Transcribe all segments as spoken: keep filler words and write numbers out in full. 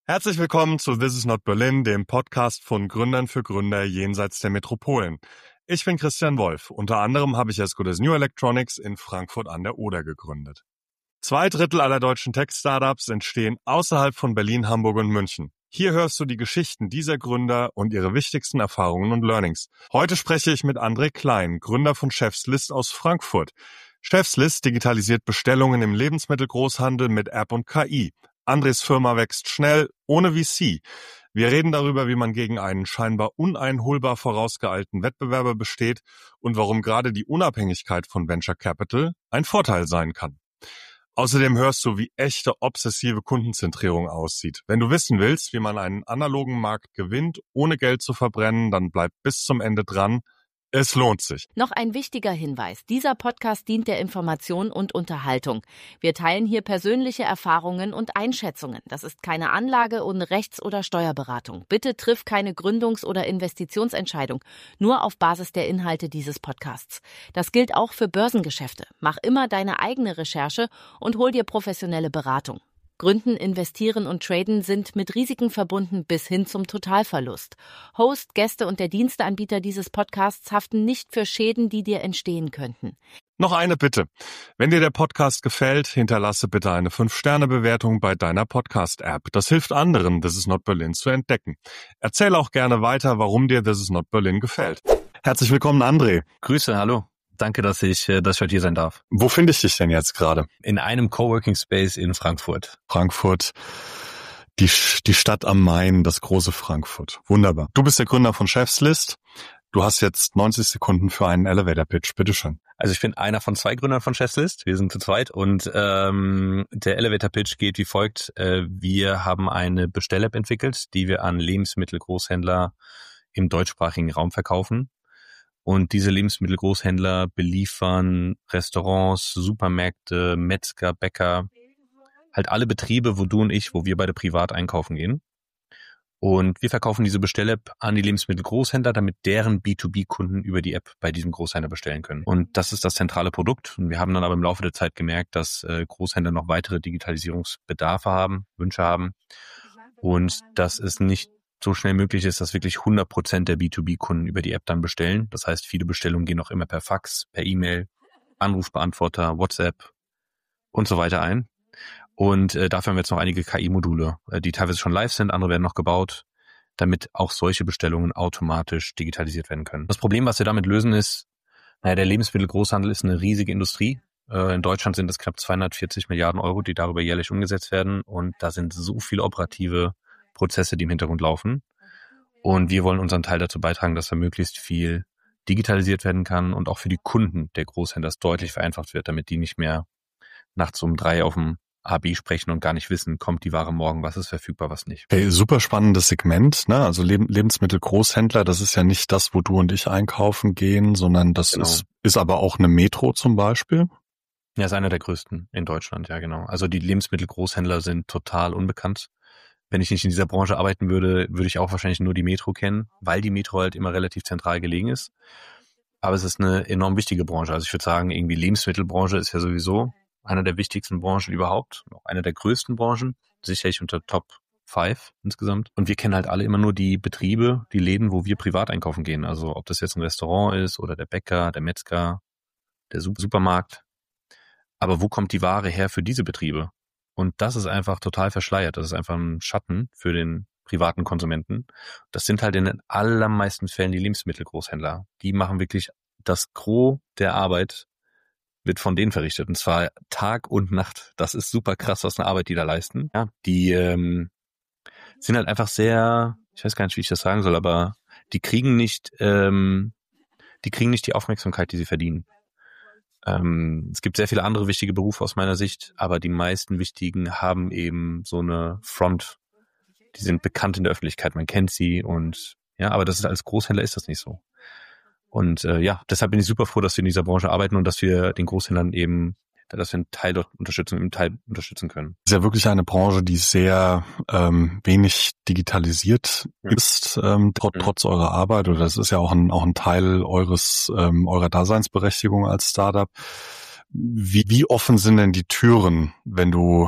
Herzlich willkommen zu This is not Berlin, dem Podcast von Gründern für Gründer jenseits der Metropolen. Ich bin Christian Wolf. Unter anderem habe ich as good as New Electronics in Frankfurt an der Oder gegründet. Zwei Drittel aller deutschen Tech-Startups entstehen außerhalb von Berlin, Hamburg und München. Hier hörst du die Geschichten dieser Gründer und ihre wichtigsten Erfahrungen und Learnings. Heute spreche ich mit André Klein, Gründer von Chef's List aus Frankfurt. Chef's List digitalisiert Bestellungen im Lebensmittelgroßhandel mit App und K I. Andres Firma wächst schnell, ohne V C. Wir reden darüber, wie man gegen einen scheinbar uneinholbar vorausgeeilten Wettbewerber besteht und warum gerade die Unabhängigkeit von Venture Capital ein Vorteil sein kann. Außerdem hörst du, wie echte obsessive Kundenzentrierung aussieht. Wenn du wissen willst, wie man einen analogen Markt gewinnt, ohne Geld zu verbrennen, dann bleib bis zum Ende dran. Es lohnt sich. Noch ein wichtiger Hinweis. Dieser Podcast dient der Information und Unterhaltung. Wir teilen hier persönliche Erfahrungen und Einschätzungen. Das ist keine Anlage- und Rechts- oder Steuerberatung. Bitte triff keine Gründungs- oder Investitionsentscheidung, nur auf Basis der Inhalte dieses Podcasts. Das gilt auch für Börsengeschäfte. Mach immer deine eigene Recherche und hol dir professionelle Beratung. Gründen, investieren und traden sind mit Risiken verbunden bis hin zum Totalverlust. Host, Gäste und der Diensteanbieter dieses Podcasts haften nicht für Schäden, die dir entstehen könnten. Noch eine Bitte. Wenn dir der Podcast gefällt, hinterlasse bitte eine fünf Sterne Bewertung bei deiner Podcast-App. Das hilft anderen, This is not Berlin zu entdecken. Erzähl auch gerne weiter, warum dir This is not Berlin gefällt. Herzlich willkommen, André. Grüße, hallo. Danke, dass ich, dass ich heute hier sein darf. Wo finde ich dich denn jetzt gerade? In einem Coworking Space in Frankfurt. Frankfurt, die, die Stadt am Main, das große Frankfurt. Wunderbar. Du bist der Gründer von Chef's List. Du hast jetzt neunzig Sekunden für einen Elevator-Pitch. Bitteschön. Also ich bin einer von zwei Gründern von Chef's List. Wir sind zu zweit und ähm, der Elevator-Pitch geht wie folgt. Äh, wir haben eine Bestell-App entwickelt, die wir an Lebensmittelgroßhändler im deutschsprachigen Raum verkaufen. Und diese Lebensmittelgroßhändler beliefern Restaurants, Supermärkte, Metzger, Bäcker, halt alle Betriebe, wo du und ich, wo wir beide privat einkaufen gehen. Und wir verkaufen diese Bestell-App an die Lebensmittelgroßhändler, damit deren B zwei B-Kunden über die App bei diesem Großhändler bestellen können. Und das ist das zentrale Produkt. Und wir haben dann aber im Laufe der Zeit gemerkt, dass äh, Großhändler noch weitere Digitalisierungsbedarfe haben, Wünsche haben. Und dass es nicht so schnell möglich ist, dass wirklich hundert Prozent der B zwei B-Kunden über die App dann bestellen. Das heißt, viele Bestellungen gehen auch immer per Fax, per E-Mail, Anrufbeantworter, WhatsApp und so weiter ein. Und äh, dafür haben wir jetzt noch einige K I-Module, äh, die teilweise schon live sind, andere werden noch gebaut, damit auch solche Bestellungen automatisch digitalisiert werden können. Das Problem, was wir damit lösen, ist, naja, der Lebensmittelgroßhandel ist eine riesige Industrie. Äh, in Deutschland sind es knapp zweihundertvierzig Milliarden Euro, die darüber jährlich umgesetzt werden. Und da sind so viele operative Prozesse, die im Hintergrund laufen. Und wir wollen unseren Teil dazu beitragen, dass da möglichst viel digitalisiert werden kann und auch für die Kunden der Großhändler deutlich vereinfacht wird, damit die nicht mehr nachts um drei auf dem A B sprechen und gar nicht wissen, kommt die Ware morgen, was ist verfügbar, was nicht. Hey, super spannendes Segment, ne? Also Leb- Lebensmittelgroßhändler, das ist ja nicht das, wo du und ich einkaufen gehen, sondern das Genau. ist, ist aber auch eine Metro zum Beispiel. Ja, ist einer der größten in Deutschland, ja genau. Also die Lebensmittelgroßhändler sind total unbekannt. Wenn ich nicht in dieser Branche arbeiten würde, würde ich auch wahrscheinlich nur die Metro kennen, weil die Metro halt immer relativ zentral gelegen ist. Aber es ist eine enorm wichtige Branche. Also ich würde sagen, irgendwie Lebensmittelbranche ist ja sowieso einer der wichtigsten Branchen überhaupt, auch einer der größten Branchen, sicherlich unter Top fünf insgesamt. Und wir kennen halt alle immer nur die Betriebe, die Läden, wo wir privat einkaufen gehen. Also ob das jetzt ein Restaurant ist oder der Bäcker, der Metzger, der Supermarkt. Aber wo kommt die Ware her für diese Betriebe? Und das ist einfach total verschleiert. Das ist einfach ein Schatten für den privaten Konsumenten. Das sind halt in den allermeisten Fällen die Lebensmittelgroßhändler. Die machen wirklich das Gros der Arbeit, wird von denen verrichtet. Und zwar Tag und Nacht. Das ist super krass, was eine Arbeit die da leisten. Ja, die ähm, sind halt einfach sehr, ich weiß gar nicht, wie ich das sagen soll, aber die kriegen nicht, ähm, die kriegen nicht die Aufmerksamkeit, die sie verdienen. Ähm, es gibt sehr viele andere wichtige Berufe aus meiner Sicht, aber die meisten wichtigen haben eben so eine Front. Die sind bekannt in der Öffentlichkeit, man kennt sie und ja, aber das ist als Großhändler ist das nicht so. Und äh, ja, deshalb bin ich super froh, dass wir in dieser Branche arbeiten und dass wir den Großhändlern eben, dass wir einen Teil dort unterstützen, einen Teil unterstützen können. Das ist ja wirklich eine Branche, die sehr ähm, wenig digitalisiert ja. ist, ähm, trotz, ja. trotz eurer Arbeit. Oder das ist ja auch ein auch ein Teil eures ähm, eurer Daseinsberechtigung als Startup. Wie wie offen sind denn die Türen, wenn du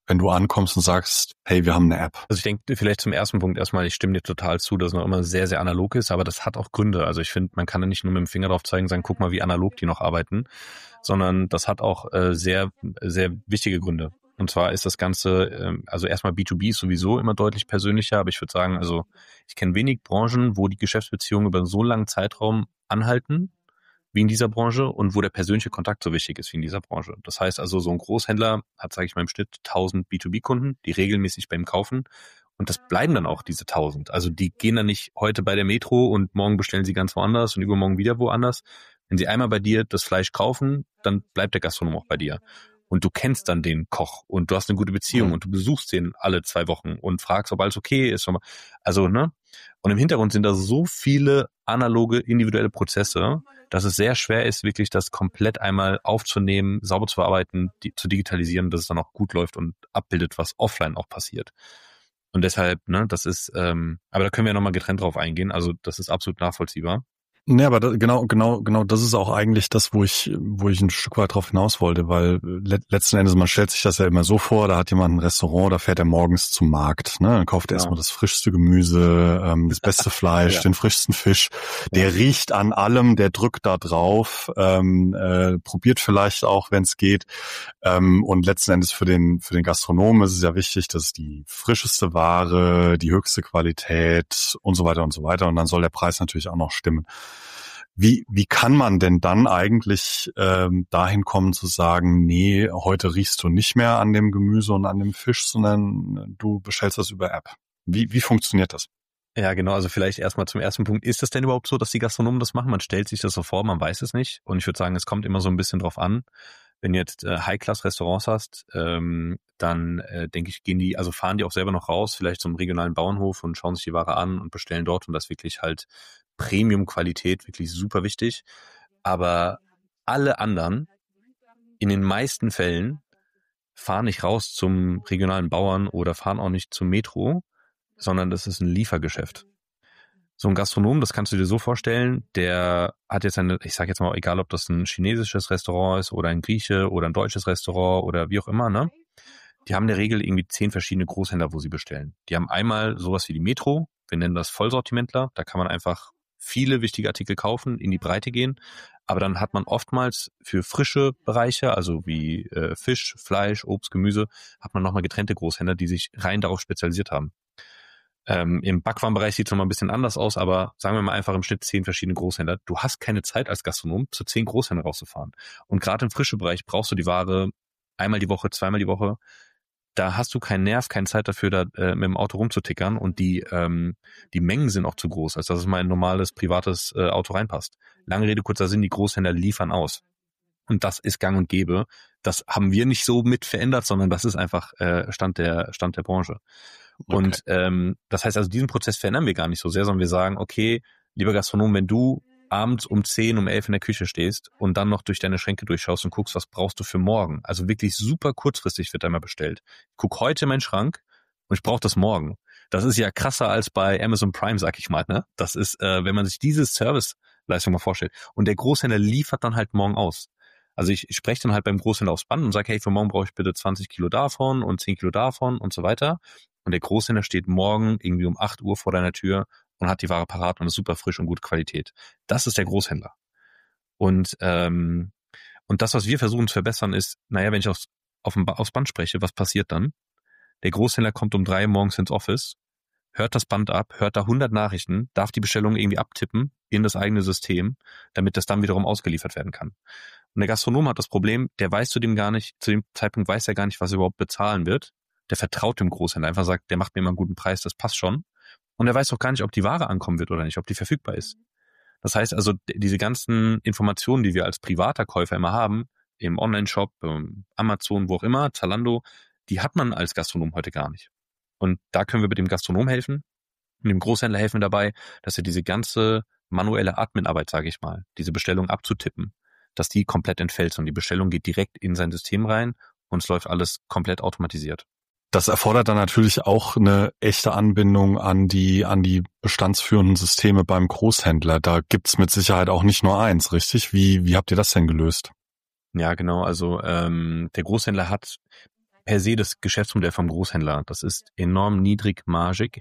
wenn du ankommst und sagst, hey, wir haben eine App? Also ich denke vielleicht zum ersten Punkt erstmal, ich stimme dir total zu, dass es noch immer sehr, sehr analog ist, aber das hat auch Gründe. Also ich finde, man kann da nicht nur mit dem Finger drauf zeigen und sagen, guck mal, wie analog die noch arbeiten, sondern das hat auch äh, sehr, sehr wichtige Gründe. Und zwar ist das Ganze, ähm, also erstmal B zwei B ist sowieso immer deutlich persönlicher, aber ich würde sagen, also ich kenne wenig Branchen, wo die Geschäftsbeziehungen über so einen langen Zeitraum anhalten, wie in dieser Branche und wo der persönliche Kontakt so wichtig ist wie in dieser Branche. Das heißt also, so ein Großhändler hat, sage ich mal, im Schnitt tausend B zwei B-Kunden, die regelmäßig bei ihm kaufen und das bleiben dann auch diese tausend. Also die gehen dann nicht heute bei der Metro und morgen bestellen sie ganz woanders und übermorgen wieder woanders. Wenn sie einmal bei dir das Fleisch kaufen, dann bleibt der Gastronom auch bei dir. Und du kennst dann den Koch und du hast eine gute Beziehung und du besuchst den alle zwei Wochen und fragst, ob alles okay ist. Also, ne? Und im Hintergrund sind da so viele analoge, individuelle Prozesse, dass es sehr schwer ist, wirklich das komplett einmal aufzunehmen, sauber zu verarbeiten, die, zu digitalisieren, dass es dann auch gut läuft und abbildet, was offline auch passiert. Und deshalb, ne, das ist, ähm, aber da können wir nochmal getrennt drauf eingehen. Also das ist absolut nachvollziehbar. Nee, aber da, genau, genau, genau, das ist auch eigentlich das, wo ich, wo ich ein Stück weit drauf hinaus wollte, weil le- letzten Endes, man stellt sich das ja immer so vor, da hat jemand ein Restaurant, da fährt er morgens zum Markt, ne, dann kauft er Ja. erstmal das frischste Gemüse, ähm, das beste Fleisch, Ja. den frischsten Fisch, der Ja. riecht an allem, der drückt da drauf, ähm, äh, probiert vielleicht auch, wenn es geht, ähm, und letzten Endes für den, für den Gastronomen ist es ja wichtig, dass die frischeste Ware, die höchste Qualität und so weiter und so weiter, und dann soll der Preis natürlich auch noch stimmen. Wie, wie kann man denn dann eigentlich ähm, dahin kommen zu sagen, nee, heute riechst du nicht mehr an dem Gemüse und an dem Fisch, sondern du bestellst das über App? Wie, wie funktioniert das? Ja, genau. Also vielleicht erstmal zum ersten Punkt. Ist das denn überhaupt so, dass die Gastronomen das machen? Man stellt sich das so vor, man weiß es nicht. Und ich würde sagen, es kommt immer so ein bisschen drauf an. Wenn du jetzt äh, High-Class-Restaurants hast, ähm, dann äh, denke ich, gehen die, also fahren die auch selber noch raus, vielleicht zum regionalen Bauernhof und schauen sich die Ware an und bestellen dort. Und das wirklich halt Premium-Qualität, wirklich super wichtig. Aber alle anderen, in den meisten Fällen, fahren nicht raus zum regionalen Bauern oder fahren auch nicht zum Metro, sondern das ist ein Liefergeschäft. So ein Gastronom, das kannst du dir so vorstellen, der hat jetzt eine, ich sage jetzt mal, egal ob das ein chinesisches Restaurant ist oder ein Grieche oder ein deutsches Restaurant oder wie auch immer, ne? Die haben in der Regel irgendwie zehn verschiedene Großhändler, wo sie bestellen. Die haben einmal sowas wie die Metro, wir nennen das Vollsortimentler, da kann man einfach viele wichtige Artikel kaufen, in die Breite gehen, aber dann hat man oftmals für frische Bereiche, also wie äh, Fisch, Fleisch, Obst, Gemüse, hat man nochmal getrennte Großhändler, die sich rein darauf spezialisiert haben. Ähm, Im Backwarenbereich sieht es nochmal ein bisschen anders aus, aber sagen wir mal einfach im Schnitt zehn verschiedene Großhändler. Du hast keine Zeit als Gastronom, zu zehn Großhändlern rauszufahren. Und gerade im frischen Bereich brauchst du die Ware einmal die Woche, zweimal die Woche. Da hast du keinen Nerv, keine Zeit dafür, da äh, mit dem Auto rumzutickern und die ähm, die Mengen sind auch zu groß, als dass es mal in ein normales, privates äh, Auto reinpasst. Lange Rede, kurzer Sinn, die Großhändler liefern aus. Und das ist gang und gäbe. Das haben wir nicht so mit verändert, sondern das ist einfach äh, Stand der Stand der Branche. Okay. Und ähm, das heißt also, diesen Prozess verändern wir gar nicht so sehr, sondern wir sagen, okay, lieber Gastronom, wenn du abends um zehn, um elf in der Küche stehst und dann noch durch deine Schränke durchschaust und guckst, was brauchst du für morgen. Also wirklich super kurzfristig wird einmal bestellt. Ich guck heute in meinen Schrank und ich brauche das morgen. Das ist ja krasser als bei Amazon Prime, sag ich mal. Ne? Das ist, äh, wenn man sich diese Serviceleistung mal vorstellt. Und der Großhändler liefert dann halt morgen aus. Also ich, ich spreche dann halt beim Großhändler aufs Band und sage, hey, für morgen brauche ich bitte zwanzig Kilo davon und zehn Kilo davon und so weiter. Und der Großhändler steht morgen irgendwie um acht Uhr vor deiner Tür und hat die Ware parat und ist super frisch und gute Qualität. Das ist der Großhändler. Und ähm, und das, was wir versuchen zu verbessern, ist, naja, wenn ich aufs, auf dem, aufs Band spreche, was passiert dann? Der Großhändler kommt um drei Uhr morgens ins Office, hört das Band ab, hört da hundert Nachrichten, darf die Bestellung irgendwie abtippen in das eigene System, damit das dann wiederum ausgeliefert werden kann. Und der Gastronom hat das Problem, der weiß zu dem gar nicht, zu dem Zeitpunkt weiß er gar nicht, was er überhaupt bezahlen wird. Der vertraut dem Großhändler, einfach sagt, der macht mir immer einen guten Preis, das passt schon. Und er weiß auch gar nicht, ob die Ware ankommen wird oder nicht, ob die verfügbar ist. Das heißt also, diese ganzen Informationen, die wir als privater Käufer immer haben, im Online-Shop, Amazon, wo auch immer, Zalando, die hat man als Gastronom heute gar nicht. Und da können wir mit dem Gastronom helfen und dem Großhändler helfen dabei, dass er diese ganze manuelle Adminarbeit, sage ich mal, diese Bestellung abzutippen, dass die komplett entfällt und die Bestellung geht direkt in sein System rein und es läuft alles komplett automatisiert. Das erfordert dann natürlich auch eine echte Anbindung an die an die bestandsführenden Systeme beim Großhändler. Da gibt's mit Sicherheit auch nicht nur eins, richtig? Wie wie habt ihr das denn gelöst? Ja, genau. Also ähm, der Großhändler hat per se das Geschäftsmodell vom Großhändler. Das ist enorm niedrigmargig.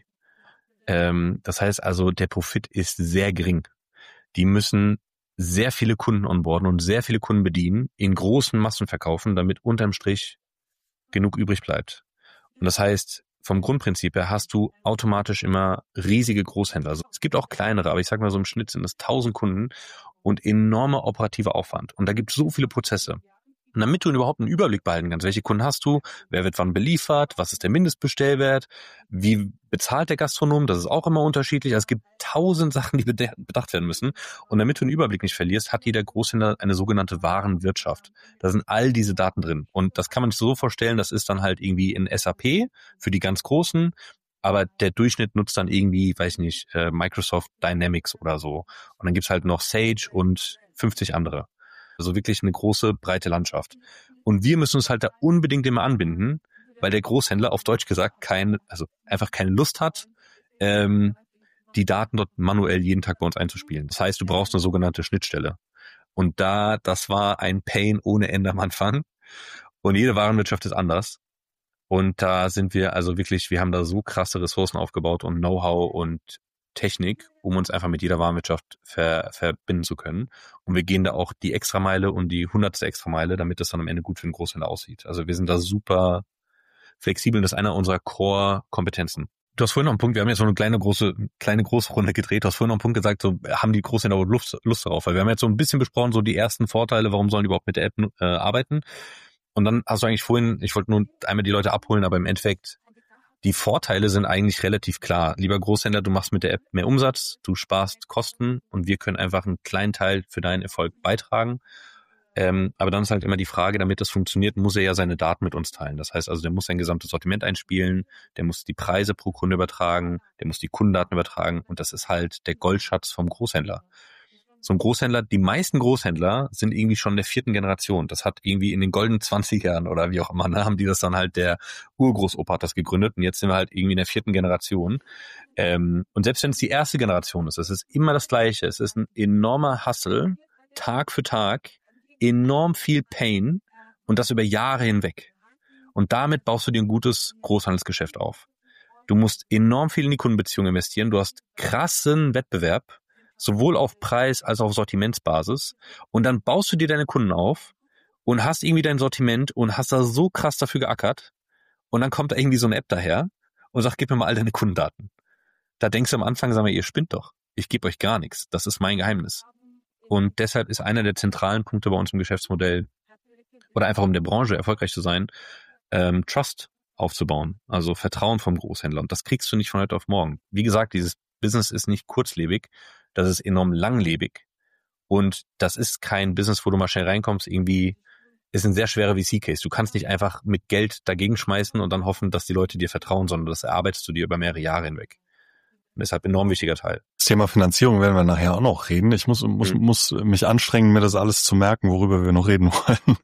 Ähm, das heißt also, der Profit ist sehr gering. Die müssen sehr viele Kunden onboarden und sehr viele Kunden bedienen, in großen Massen verkaufen, damit unterm Strich genug übrig bleibt. Und das heißt, vom Grundprinzip her hast du automatisch immer riesige Großhändler. Also es gibt auch kleinere, aber ich sag mal so im Schnitt sind es tausend Kunden und enormer operativer Aufwand. Und da gibt es so viele Prozesse. Und damit du überhaupt einen Überblick behalten kannst, welche Kunden hast du, wer wird wann beliefert, was ist der Mindestbestellwert, wie bezahlt der Gastronom, das ist auch immer unterschiedlich. Also es gibt tausend Sachen, die bedacht werden müssen. Und damit du den Überblick nicht verlierst, hat jeder Großhändler eine sogenannte Warenwirtschaft. Da sind all diese Daten drin. Und das kann man sich so vorstellen, das ist dann halt irgendwie in S A P für die ganz Großen, aber der Durchschnitt nutzt dann irgendwie, weiß ich nicht, Microsoft Dynamics oder so. Und dann gibt's halt noch Sage und fünfzig andere. Also wirklich eine große, breite Landschaft. Und wir müssen uns halt da unbedingt immer anbinden, weil der Großhändler auf Deutsch gesagt kein, also einfach keine Lust hat, ähm, die Daten dort manuell jeden Tag bei uns einzuspielen. Das heißt, du brauchst eine sogenannte Schnittstelle. Und da, das war ein Pain ohne Ende am Anfang. Und jede Warenwirtschaft ist anders. Und da sind wir also wirklich, wir haben da so krasse Ressourcen aufgebaut und Know-how und Technik, um uns einfach mit jeder Warenwirtschaft ver, verbinden zu können. Und wir gehen da auch die Extrameile und die hundertste Extrameile, damit das dann am Ende gut für den Großhändler aussieht. Also wir sind da super flexibel. Das ist einer unserer Core-Kompetenzen. Du hast vorhin noch einen Punkt, wir haben jetzt so eine kleine große, kleine große Runde gedreht. Du hast vorhin noch einen Punkt gesagt, so haben die Großhändler Lust, Lust darauf? Weil wir haben jetzt so ein bisschen besprochen, so die ersten Vorteile, warum sollen die überhaupt mit der App äh, arbeiten? Und dann hast du eigentlich vorhin, ich wollte nur einmal die Leute abholen, aber im Endeffekt die Vorteile sind eigentlich relativ klar. Lieber Großhändler, du machst mit der App mehr Umsatz, du sparst Kosten und wir können einfach einen kleinen Teil für deinen Erfolg beitragen. Ähm, aber dann ist halt immer die Frage, damit das funktioniert, muss er ja seine Daten mit uns teilen. Das heißt also, der muss sein gesamtes Sortiment einspielen, der muss die Preise pro Kunde übertragen, der muss die Kundendaten übertragen und das ist halt der Goldschatz vom Großhändler. So ein Großhändler, die meisten Großhändler sind irgendwie schon der vierten Generation. Das hat irgendwie in den goldenen zwanzigern oder wie auch immer, ne, haben die das dann halt, der Urgroßopa hat das gegründet und jetzt sind wir halt irgendwie in der vierten Generation. Ähm, und selbst wenn es die erste Generation ist, es ist immer das Gleiche. Es ist ein enormer Hustle, Tag für Tag, enorm viel Pain und das über Jahre hinweg. Und damit baust du dir ein gutes Großhandelsgeschäft auf. Du musst enorm viel in die Kundenbeziehung investieren. Du hast krassen Wettbewerb, sowohl auf Preis als auch auf Sortimentsbasis. Und dann baust du dir deine Kunden auf und hast irgendwie dein Sortiment und hast da so krass dafür geackert. Und dann kommt da irgendwie so eine App daher und sagt, gib mir mal all deine Kundendaten. Da denkst du am Anfang, sag mal, ihr spinnt doch. Ich gebe euch gar nichts. Das ist mein Geheimnis. Und deshalb ist einer der zentralen Punkte bei uns im Geschäftsmodell oder einfach um der Branche erfolgreich zu sein, ähm, Trust aufzubauen. Also Vertrauen vom Großhändler. Und das kriegst du nicht von heute auf morgen. Wie gesagt, dieses Business ist nicht kurzlebig. Das ist enorm langlebig. Und das ist kein Business, wo du mal schnell reinkommst, irgendwie ist ein sehr schwerer V C-Case. Du kannst nicht einfach mit Geld dagegen schmeißen und dann hoffen, dass die Leute dir vertrauen, sondern das erarbeitest du dir über mehrere Jahre hinweg. Und deshalb ein enorm wichtiger Teil. Das Thema Finanzierung werden wir nachher auch noch reden. Ich muss muss mhm. muss mich anstrengen, mir das alles zu merken, worüber wir noch reden wollen.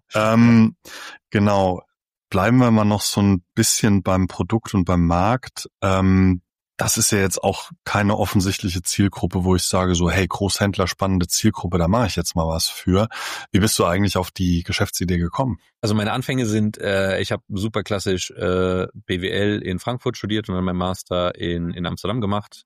ähm, genau. Bleiben wir mal noch so ein bisschen beim Produkt und beim Markt. Ähm, Das ist ja jetzt auch keine offensichtliche Zielgruppe, wo ich sage so, hey, Großhändler, spannende Zielgruppe, da mache ich jetzt mal was für. Wie bist du eigentlich auf die Geschäftsidee gekommen? Also meine Anfänge sind, äh, ich habe super klassisch äh, B W L in Frankfurt studiert und dann meinen Master in, in Amsterdam gemacht.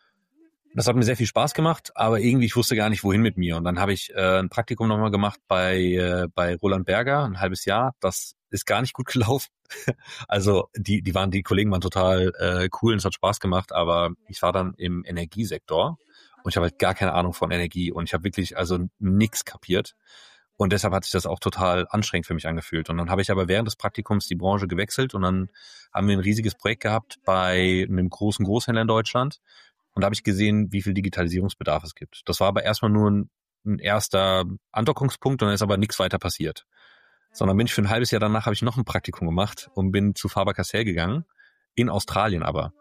Das hat mir sehr viel Spaß gemacht, aber irgendwie, ich wusste gar nicht, wohin mit mir. Und dann habe ich äh, ein Praktikum nochmal gemacht bei äh, bei Roland Berger, ein halbes Jahr. Das ist gar nicht gut gelaufen. Also die die waren die Kollegen waren total äh, cool und es hat Spaß gemacht, aber ich war dann im Energiesektor und ich habe halt gar keine Ahnung von Energie und ich habe wirklich also nichts kapiert. Und deshalb hat sich das auch total anstrengend für mich angefühlt. Und dann habe ich aber während des Praktikums die Branche gewechselt und dann haben wir ein riesiges Projekt gehabt bei einem großen Großhändler in Deutschland. Und da habe ich gesehen, wie viel Digitalisierungsbedarf es gibt. Das war aber erstmal nur ein, ein erster Andockungspunkt und dann ist aber nichts weiter passiert. Sondern bin ich für ein halbes Jahr danach, habe ich noch ein Praktikum gemacht und bin zu Faber-Castell gegangen, in Australien aber.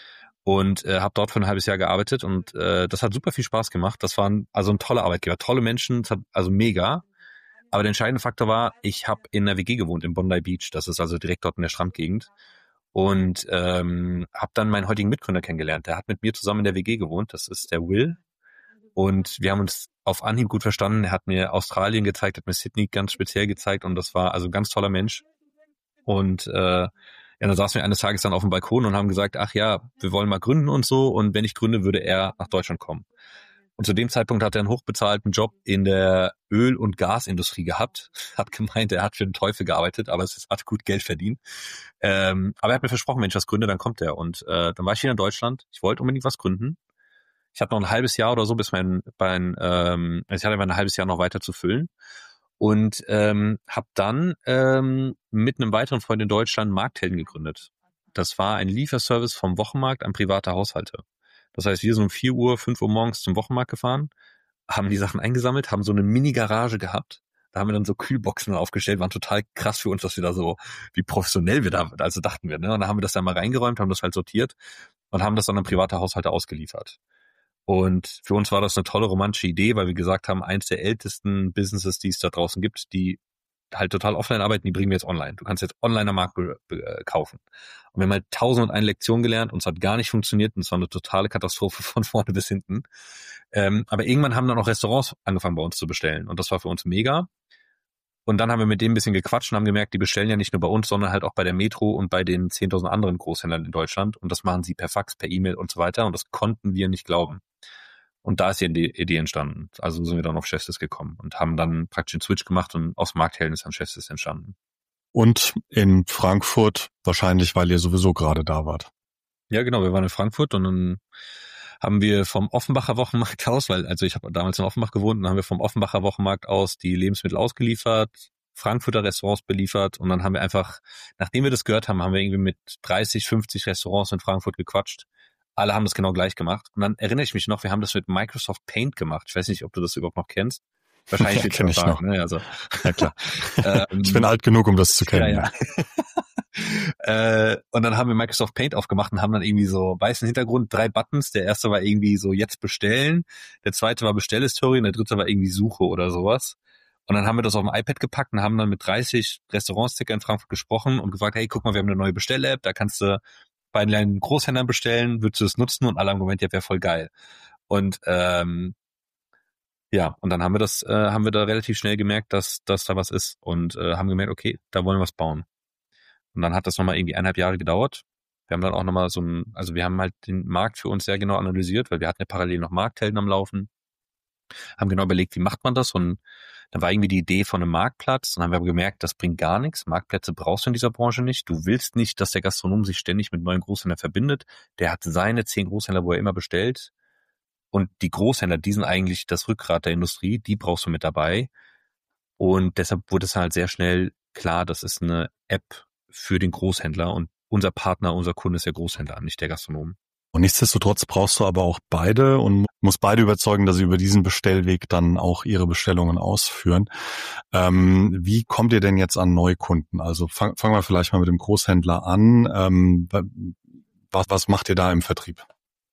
Und äh, habe dort für ein halbes Jahr gearbeitet und äh, das hat super viel Spaß gemacht. Das waren also ein toller Arbeitgeber, tolle Menschen, das hat, also mega. Aber der entscheidende Faktor war, ich habe in einer W G gewohnt, in Bondi Beach. Das ist also direkt dort in der Strandgegend. Und ähm, habe dann meinen heutigen Mitgründer kennengelernt. Der hat mit mir zusammen in der W G gewohnt. Das ist der Will. Und wir haben uns auf Anhieb gut verstanden. Er hat mir Australien gezeigt, hat mir Sydney ganz speziell gezeigt. Und das war also ein ganz toller Mensch. Und äh, ja, dann saßen wir eines Tages dann auf dem Balkon und haben gesagt, ach ja, wir wollen mal gründen und so. Und wenn ich gründe, würde er nach Deutschland kommen. Und zu dem Zeitpunkt hat er einen hochbezahlten Job in der Öl- und Gasindustrie gehabt. Hat gemeint, er hat für den Teufel gearbeitet, aber es hat gut Geld verdient. Ähm, aber er hat mir versprochen, wenn ich was gründe, dann kommt er. Und äh, dann war ich hier in Deutschland. Ich wollte unbedingt was gründen. Ich hatte noch ein halbes Jahr oder so, bis mein, mein ähm, also ich hatte ein halbes Jahr noch weiter zu füllen. Und ähm, habe dann ähm, mit einem weiteren Freund in Deutschland Markthelden gegründet. Das war ein Lieferservice vom Wochenmarkt an private Haushalte. Das heißt, wir sind um vier Uhr, fünf Uhr morgens zum Wochenmarkt gefahren, haben die Sachen eingesammelt, haben so eine Mini-Garage gehabt. Da haben wir dann so Kühlboxen aufgestellt, waren total krass für uns, dass wir da so, wie professionell wir da, also dachten wir, ne? Und dann haben wir das dann mal reingeräumt, haben das halt sortiert und haben das dann an private Haushalte ausgeliefert. Und für uns war das eine tolle romantische Idee, weil wir gesagt haben, eins der ältesten Businesses, die es da draußen gibt, die halt total offline arbeiten, die bringen wir jetzt online. Du kannst jetzt online am Markt be- be- kaufen. Und wir haben halt tausend und eine Lektion gelernt, uns hat gar nicht funktioniert und es war eine totale Katastrophe von vorne bis hinten. Ähm, aber irgendwann haben dann auch Restaurants angefangen bei uns zu bestellen und das war für uns mega. Und dann haben wir mit denen ein bisschen gequatscht und haben gemerkt, die bestellen ja nicht nur bei uns, sondern halt auch bei der Metro und bei den zehntausend anderen Großhändlern in Deutschland. Und das machen sie per Fax, per E-Mail und so weiter. Und das konnten wir nicht glauben. Und da ist die Idee entstanden. Also sind wir dann auf Chefsys gekommen und haben dann praktisch einen Switch gemacht und aus Markthelden ist dann Chefsys entstanden. Und in Frankfurt wahrscheinlich, weil ihr sowieso gerade da wart. Ja, genau. Wir waren in Frankfurt und dann haben wir vom Offenbacher Wochenmarkt aus, weil also ich habe damals in Offenbach gewohnt, und dann haben wir vom Offenbacher Wochenmarkt aus die Lebensmittel ausgeliefert, Frankfurter Restaurants beliefert und dann haben wir einfach, nachdem wir das gehört haben, haben wir irgendwie mit dreißig, fünfzig Restaurants in Frankfurt gequatscht. Alle haben das genau gleich gemacht. Und dann erinnere ich mich noch, wir haben das mit Microsoft Paint gemacht. Ich weiß nicht, ob du das überhaupt noch kennst. Wahrscheinlich ja, kenn ich sagen, noch. Ne? Also, ja, klar. ähm, ich bin alt genug, um das zu kennen. Ja, ja. äh, und dann haben wir Microsoft Paint aufgemacht und haben dann irgendwie so weißen Hintergrund, drei Buttons. Der erste war irgendwie so jetzt bestellen. Der zweite war Bestellhistorie und der dritte war irgendwie Suche oder sowas. Und dann haben wir das auf dem iPad gepackt und haben dann mit dreißig Restaurantsticker in Frankfurt gesprochen und gefragt, hey, guck mal, wir haben eine neue Bestell-App, da kannst du bei den Großhändlern bestellen, würdest du es nutzen? Und alle haben gemeint, ja, wäre voll geil. Und ähm, ja, und dann haben wir das, äh, haben wir da relativ schnell gemerkt, dass, dass da was ist und äh, haben gemerkt, okay, da wollen wir was bauen. Und dann hat das nochmal irgendwie eineinhalb Jahre gedauert. Wir haben dann auch nochmal so ein, also wir haben halt den Markt für uns sehr genau analysiert, weil wir hatten ja parallel noch Markthelden am Laufen, haben genau überlegt, wie macht man das, und dann war irgendwie die Idee von einem Marktplatz. Dann haben wir aber gemerkt, das bringt gar nichts. Marktplätze brauchst du in dieser Branche nicht. Du willst nicht, dass der Gastronom sich ständig mit neuen Großhändlern verbindet. Der hat seine zehn Großhändler, wo er immer bestellt. Und die Großhändler, die sind eigentlich das Rückgrat der Industrie. Die brauchst du mit dabei. Und deshalb wurde es halt sehr schnell klar, das ist eine App für den Großhändler. Und unser Partner, unser Kunde ist der Großhändler, nicht der Gastronom. Und nichtsdestotrotz brauchst du aber auch beide und musst beide überzeugen, dass sie über diesen Bestellweg dann auch ihre Bestellungen ausführen. Ähm, wie kommt ihr denn jetzt an Neukunden? Also fang, fangen wir vielleicht mal mit dem Großhändler an. Ähm, was, was macht ihr da im Vertrieb?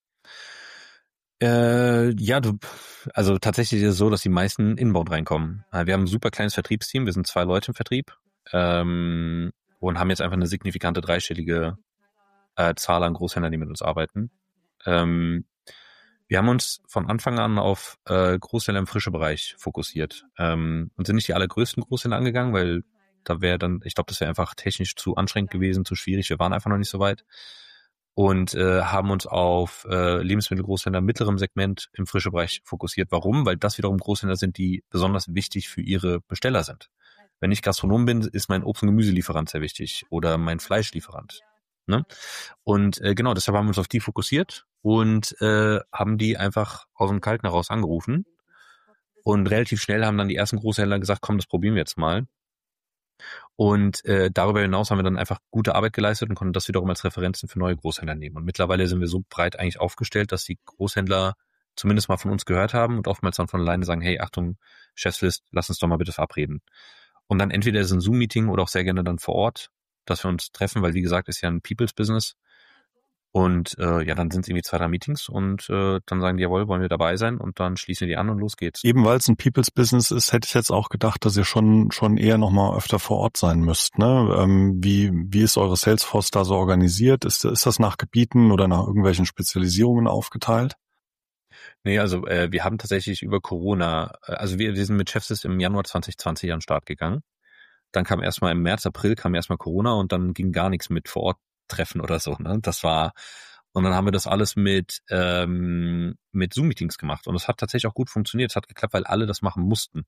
Äh, ja, du, also tatsächlich ist es so, dass die meisten inbound reinkommen. Wir haben ein super kleines Vertriebsteam, wir sind zwei Leute im Vertrieb ähm, und haben jetzt einfach eine signifikante dreistellige äh, Zahl an Großhändlern, die mit uns arbeiten. Ähm, wir haben uns von Anfang an auf äh, Großhändler im frischen Bereich fokussiert ähm, und sind nicht die allergrößten Großhändler angegangen, weil da wäre dann, ich glaube, das wäre einfach technisch zu anstrengend gewesen, zu schwierig. Wir waren einfach noch nicht so weit. Und äh, haben uns auf äh, Lebensmittelgroßhändler mittlerem Segment im frischen Bereich fokussiert. Warum? Weil das wiederum Großhändler sind, die besonders wichtig für ihre Besteller sind. Wenn ich Gastronom bin, ist mein Obst- und Gemüselieferant sehr wichtig oder mein Fleischlieferant. Ne? Und äh, genau, deshalb haben wir uns auf die fokussiert und äh, haben die einfach aus dem Kalten heraus angerufen. Und relativ schnell haben dann die ersten Großhändler gesagt, komm, das probieren wir jetzt mal. Und äh, darüber hinaus haben wir dann einfach gute Arbeit geleistet und konnten das wiederum als Referenzen für neue Großhändler nehmen. Und mittlerweile sind wir so breit eigentlich aufgestellt, dass die Großhändler zumindest mal von uns gehört haben und oftmals dann von alleine sagen, hey, Achtung, Chefslist, lass uns doch mal bitte verabreden. Und dann entweder ist es ein Zoom-Meeting oder auch sehr gerne dann vor Ort, dass wir uns treffen, weil wie gesagt, ist ja ein People's-Business. Und äh, ja, dann sind es irgendwie zwei, drei Meetings und äh, dann sagen die, jawohl, wollen wir dabei sein, und dann schließen wir die an und los geht's. Eben weil es ein People's Business ist, hätte ich jetzt auch gedacht, dass ihr schon schon eher nochmal öfter vor Ort sein müsst. Ne? Ähm, wie wie ist eure Salesforce da so organisiert? Ist, ist das nach Gebieten oder nach irgendwelchen Spezialisierungen aufgeteilt? Nee, also äh, wir haben tatsächlich über Corona, also wir, wir sind mit Chefsys im Januar zwanzig zwanzig an den Start gegangen. dann kam erstmal im März, April kam erstmal Corona und dann ging gar nichts mit vor Ort Treffen oder so. Ne? Das war, und dann haben wir das alles mit, ähm, mit Zoom-Meetings gemacht. Und es hat tatsächlich auch gut funktioniert. Es hat geklappt, weil alle das machen mussten.